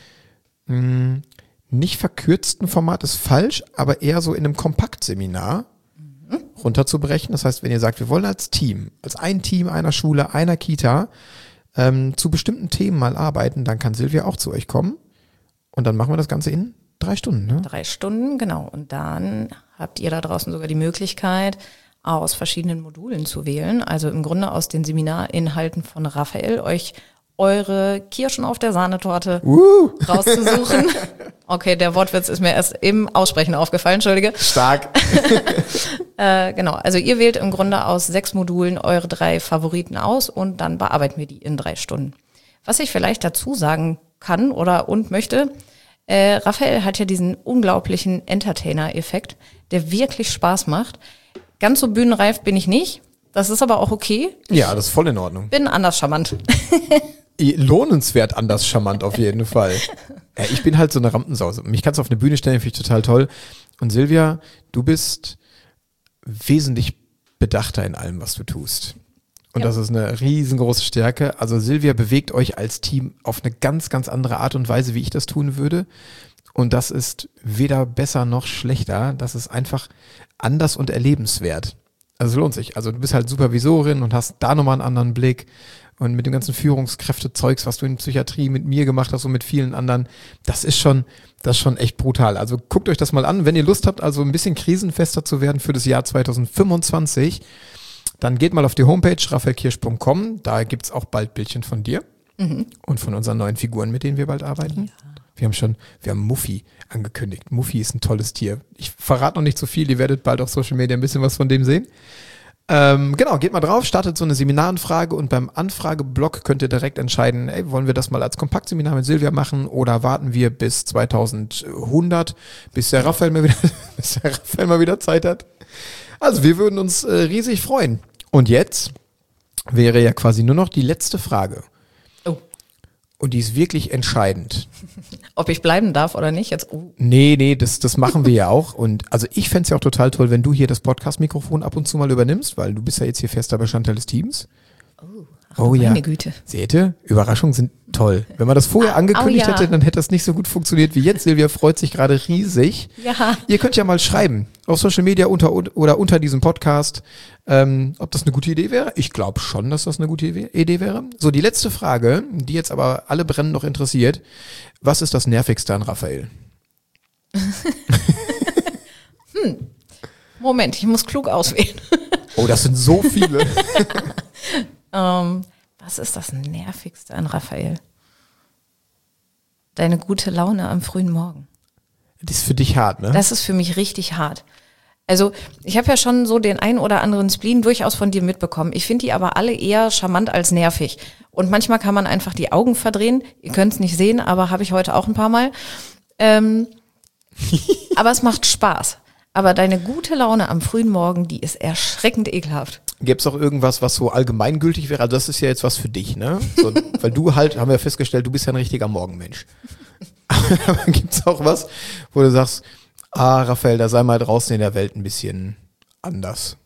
nicht verkürzten Format ist falsch, aber eher so in einem Kompaktseminar runterzubrechen. Das heißt, wenn ihr sagt, wir wollen als Team, als ein Team einer Schule, einer Kita zu bestimmten Themen mal arbeiten, dann kann Silvia auch zu euch kommen und dann machen wir das Ganze in 3 Stunden. Ne? 3 Stunden, genau. Und dann habt ihr da draußen sogar die Möglichkeit, aus verschiedenen Modulen zu wählen. Also im Grunde aus den Seminarinhalten von Raphael euch eure Kirschen auf der Sahnetorte rauszusuchen. Okay, der Wortwitz ist mir erst im Aussprechen aufgefallen, entschuldige. Stark. Genau, also ihr wählt im Grunde aus 6 Modulen eure 3 Favoriten aus und dann bearbeiten wir die in 3 Stunden. Was ich vielleicht dazu sagen kann und möchte, Raphael hat ja diesen unglaublichen Entertainer-Effekt, der wirklich Spaß macht. Ganz so bühnenreif bin ich nicht, das ist aber auch okay. Ja, das ist voll in Ordnung. Bin anders charmant. Lohnenswert anders charmant auf jeden Fall. Ja, ich bin halt so eine Rampensau. Mich kannst du auf eine Bühne stellen, finde ich total toll. Und Silvia, du bist wesentlich bedachter in allem, was du tust. Und das ist eine riesengroße Stärke. Also Silvia bewegt euch als Team auf eine ganz andere Art und Weise, wie ich das tun würde. Und das ist weder besser noch schlechter. Das ist einfach anders und erlebenswert. Also es lohnt sich. Also du bist halt Supervisorin und hast da nochmal einen anderen Blick. Und mit dem ganzen Führungskräfte-Zeugs, was du in Psychiatrie mit mir gemacht hast und mit vielen anderen, das ist schon echt brutal. Also guckt euch das mal an. Wenn ihr Lust habt, also ein bisschen krisenfester zu werden für das Jahr 2025, dann geht mal auf die Homepage raphaelkirsch.com. Da gibt's auch bald Bildchen von dir und von unseren neuen Figuren, mit denen wir bald arbeiten. Ja. Wir haben Muffy angekündigt. Muffy ist ein tolles Tier. Ich verrate noch nicht so viel, ihr werdet bald auf Social Media ein bisschen was von dem sehen. Genau, geht mal drauf, startet so eine Seminaranfrage und beim Anfrageblock könnt ihr direkt entscheiden, ey, wollen wir das mal als Kompaktseminar mit Silvia machen oder warten wir bis 2100, bis der Raphael mal wieder Zeit hat. Also wir würden uns riesig freuen. Und jetzt wäre ja quasi nur noch die letzte Frage. Oh. Und die ist wirklich entscheidend. Ob ich bleiben darf oder nicht? Jetzt. Nee, das machen wir ja auch. Und also ich fänd's ja auch total toll, wenn du hier das Podcast-Mikrofon ab und zu mal übernimmst, weil du bist ja jetzt hier fester Bestandteil des Teams. Oh ja. Meine Güte. Seht ihr? Überraschungen sind toll. Wenn man das vorher angekündigt hätte, dann hätte das nicht so gut funktioniert wie jetzt. Silvia freut sich gerade riesig. Ja. Ihr könnt ja mal schreiben auf Social Media unter diesem Podcast, ob das eine gute Idee wäre. Ich glaube schon, dass das eine gute Idee wäre. So, die letzte Frage, die jetzt aber alle brennend noch interessiert. Was ist das Nervigste an Raphael? Moment, ich muss klug auswählen. Oh, das sind so viele. Was ist das Nervigste an Raphael? Deine gute Laune am frühen Morgen. Das ist für dich hart, ne? Das ist für mich richtig hart. Also ich habe ja schon so den ein oder anderen Spleen durchaus von dir mitbekommen. Ich finde die aber alle eher charmant als nervig. Und manchmal kann man einfach die Augen verdrehen. Ihr könnt es nicht sehen, aber habe ich heute auch ein paar Mal. Aber es macht Spaß. Aber deine gute Laune am frühen Morgen, die ist erschreckend ekelhaft. Gäbe es auch irgendwas, was so allgemeingültig wäre? Also das ist ja jetzt was für dich, ne? So, weil du halt, haben wir festgestellt, du bist ja ein richtiger Morgenmensch. Aber gibt es auch was, wo du sagst, Raphael, da sei mal draußen in der Welt ein bisschen anders?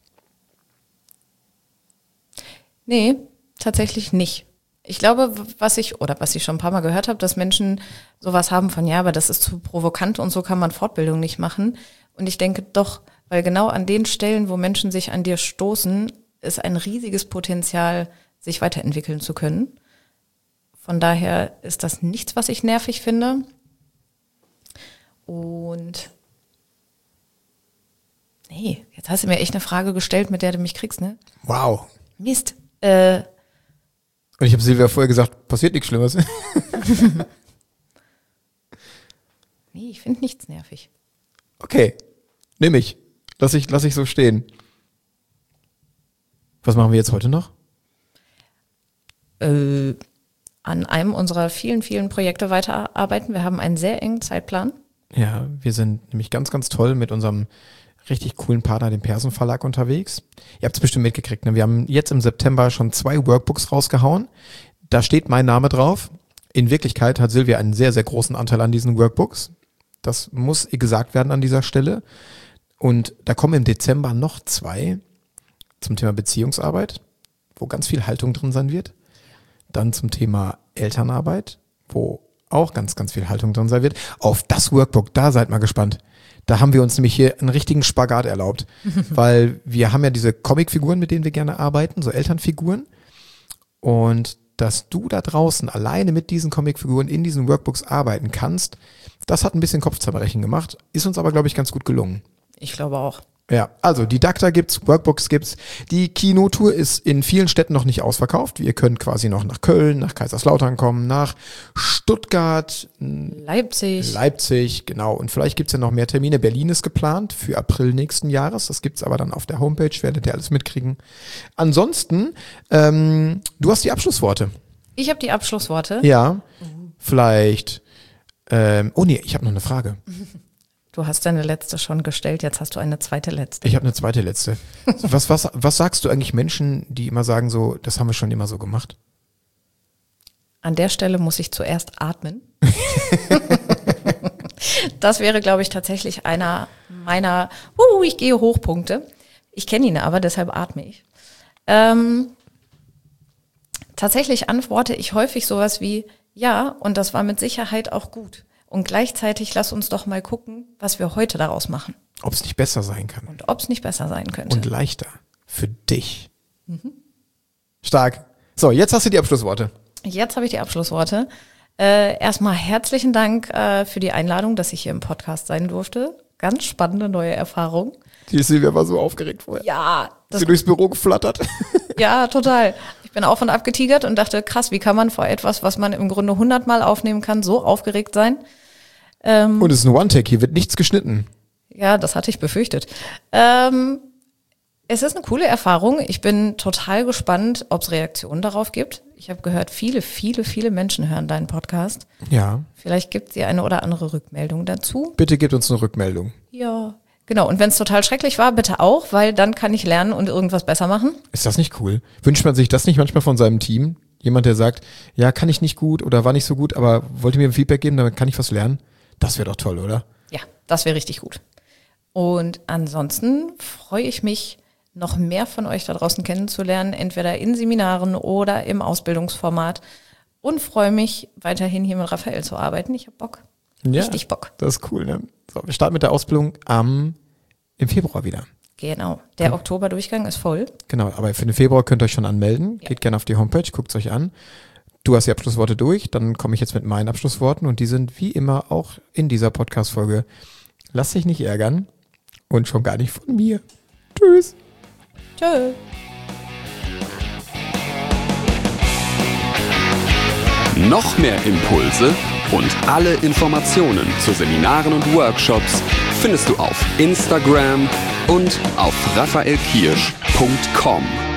Nee, tatsächlich nicht. Ich glaube, was ich schon ein paar Mal gehört habe, dass Menschen sowas haben von, ja, aber das ist zu provokant und so kann man Fortbildung nicht machen. Und ich denke doch, weil genau an den Stellen, wo Menschen sich an dir stoßen, ist ein riesiges Potenzial, sich weiterentwickeln zu können. Von daher ist das nichts, was ich nervig finde. Und nee, jetzt hast du mir echt eine Frage gestellt, mit der du mich kriegst, ne? Wow. Mist. Und ich habe Silvia vorher gesagt, passiert nichts Schlimmes. Nee, ich finde nichts nervig. Okay, nehme ich. Lass ich so stehen. Was machen wir jetzt heute noch? An einem unserer vielen, vielen Projekte weiterarbeiten. Wir haben einen sehr engen Zeitplan. Ja, wir sind nämlich ganz, ganz toll mit unserem richtig coolen Partner, dem Persen Verlag, unterwegs. Ihr habt es bestimmt mitgekriegt, ne? Wir haben jetzt im September schon 2 Workbooks rausgehauen. Da steht mein Name drauf. In Wirklichkeit hat Silvia einen sehr, sehr großen Anteil an diesen Workbooks. Das muss gesagt werden an dieser Stelle. Und da kommen im Dezember noch 2 zum Thema Beziehungsarbeit, wo ganz viel Haltung drin sein wird. Dann zum Thema Elternarbeit, wo auch ganz, ganz viel Haltung drin sein wird. Auf das Workbook, da seid mal gespannt. Da haben wir uns nämlich hier einen richtigen Spagat erlaubt, weil wir haben ja diese Comicfiguren, mit denen wir gerne arbeiten, so Elternfiguren. Und dass du da draußen alleine mit diesen Comicfiguren in diesen Workbooks arbeiten kannst, das hat ein bisschen Kopfzerbrechen gemacht, ist uns aber, glaube ich, ganz gut gelungen. Ich glaube auch. Ja, also Didakta gibt's, Workbooks gibt's. Die Kinotour ist in vielen Städten noch nicht ausverkauft. Ihr könnt quasi noch nach Köln, nach Kaiserslautern kommen, nach Stuttgart, Leipzig, genau. Und vielleicht gibt's ja noch mehr Termine. Berlin ist geplant für April nächsten Jahres. Das gibt's aber dann auf der Homepage, werdet ihr alles mitkriegen. Ansonsten, du hast die Abschlussworte. Ich habe die Abschlussworte. Ja, vielleicht, oh nee, ich habe noch eine Frage. Du hast deine letzte schon gestellt, jetzt hast du eine zweite letzte. Ich habe eine zweite letzte. Was sagst du eigentlich Menschen, die immer sagen so, das haben wir schon immer so gemacht? An der Stelle muss ich zuerst atmen. Das wäre, glaube ich, tatsächlich einer meiner, ich gehe Hochpunkte. Ich kenne ihn aber, deshalb atme ich. Tatsächlich antworte ich häufig sowas wie, ja, und das war mit Sicherheit auch gut. Und gleichzeitig lass uns doch mal gucken, was wir heute daraus machen. Ob es nicht besser sein kann. Und ob es nicht besser sein könnte. Und leichter. Für dich. Mhm. Stark. So, jetzt hast du die Abschlussworte. Jetzt habe ich die Abschlussworte. Erstmal herzlichen Dank für die Einladung, dass ich hier im Podcast sein durfte. Ganz spannende neue Erfahrung. Die Silvia war so aufgeregt vorher. Ja. Ist sie durchs Büro geflattert? Ja, total. Ich bin auf und ab getigert und dachte, krass, wie kann man vor etwas, was man im Grunde 100-mal aufnehmen kann, so aufgeregt sein? Und es ist ein One-Take, hier wird nichts geschnitten. Ja, das hatte ich befürchtet. Es ist eine coole Erfahrung. Ich bin total gespannt, ob es Reaktionen darauf gibt. Ich habe gehört, viele Menschen hören deinen Podcast. Ja. Vielleicht gibt es die eine oder andere Rückmeldung dazu. Bitte gebt uns eine Rückmeldung. Ja, genau. Und wenn es total schrecklich war, bitte auch, weil dann kann ich lernen und irgendwas besser machen. Ist das nicht cool? Wünscht man sich das nicht manchmal von seinem Team? Jemand, der sagt, ja, kann ich nicht gut oder war nicht so gut, aber wollte mir ein Feedback geben, damit kann ich was lernen? Das wäre doch toll, oder? Ja, das wäre richtig gut. Und ansonsten freue ich mich, noch mehr von euch da draußen kennenzulernen, entweder in Seminaren oder im Ausbildungsformat. Und freue mich, weiterhin hier mit Raphael zu arbeiten. Ich habe Bock. Ja, richtig Bock. Das ist cool, ne? So, wir starten mit der Ausbildung im Februar wieder. Genau. Der Oktoberdurchgang ist voll. Genau, aber für den Februar könnt ihr euch schon anmelden. Ja. Geht gerne auf die Homepage, guckt es euch an. Du hast die Abschlussworte durch, dann komme ich jetzt mit meinen Abschlussworten und die sind wie immer auch in dieser Podcast-Folge. Lass dich nicht ärgern und schon gar nicht von mir. Tschüss. Tschö. Noch mehr Impulse und alle Informationen zu Seminaren und Workshops findest du auf Instagram und auf raphaelkirsch.com.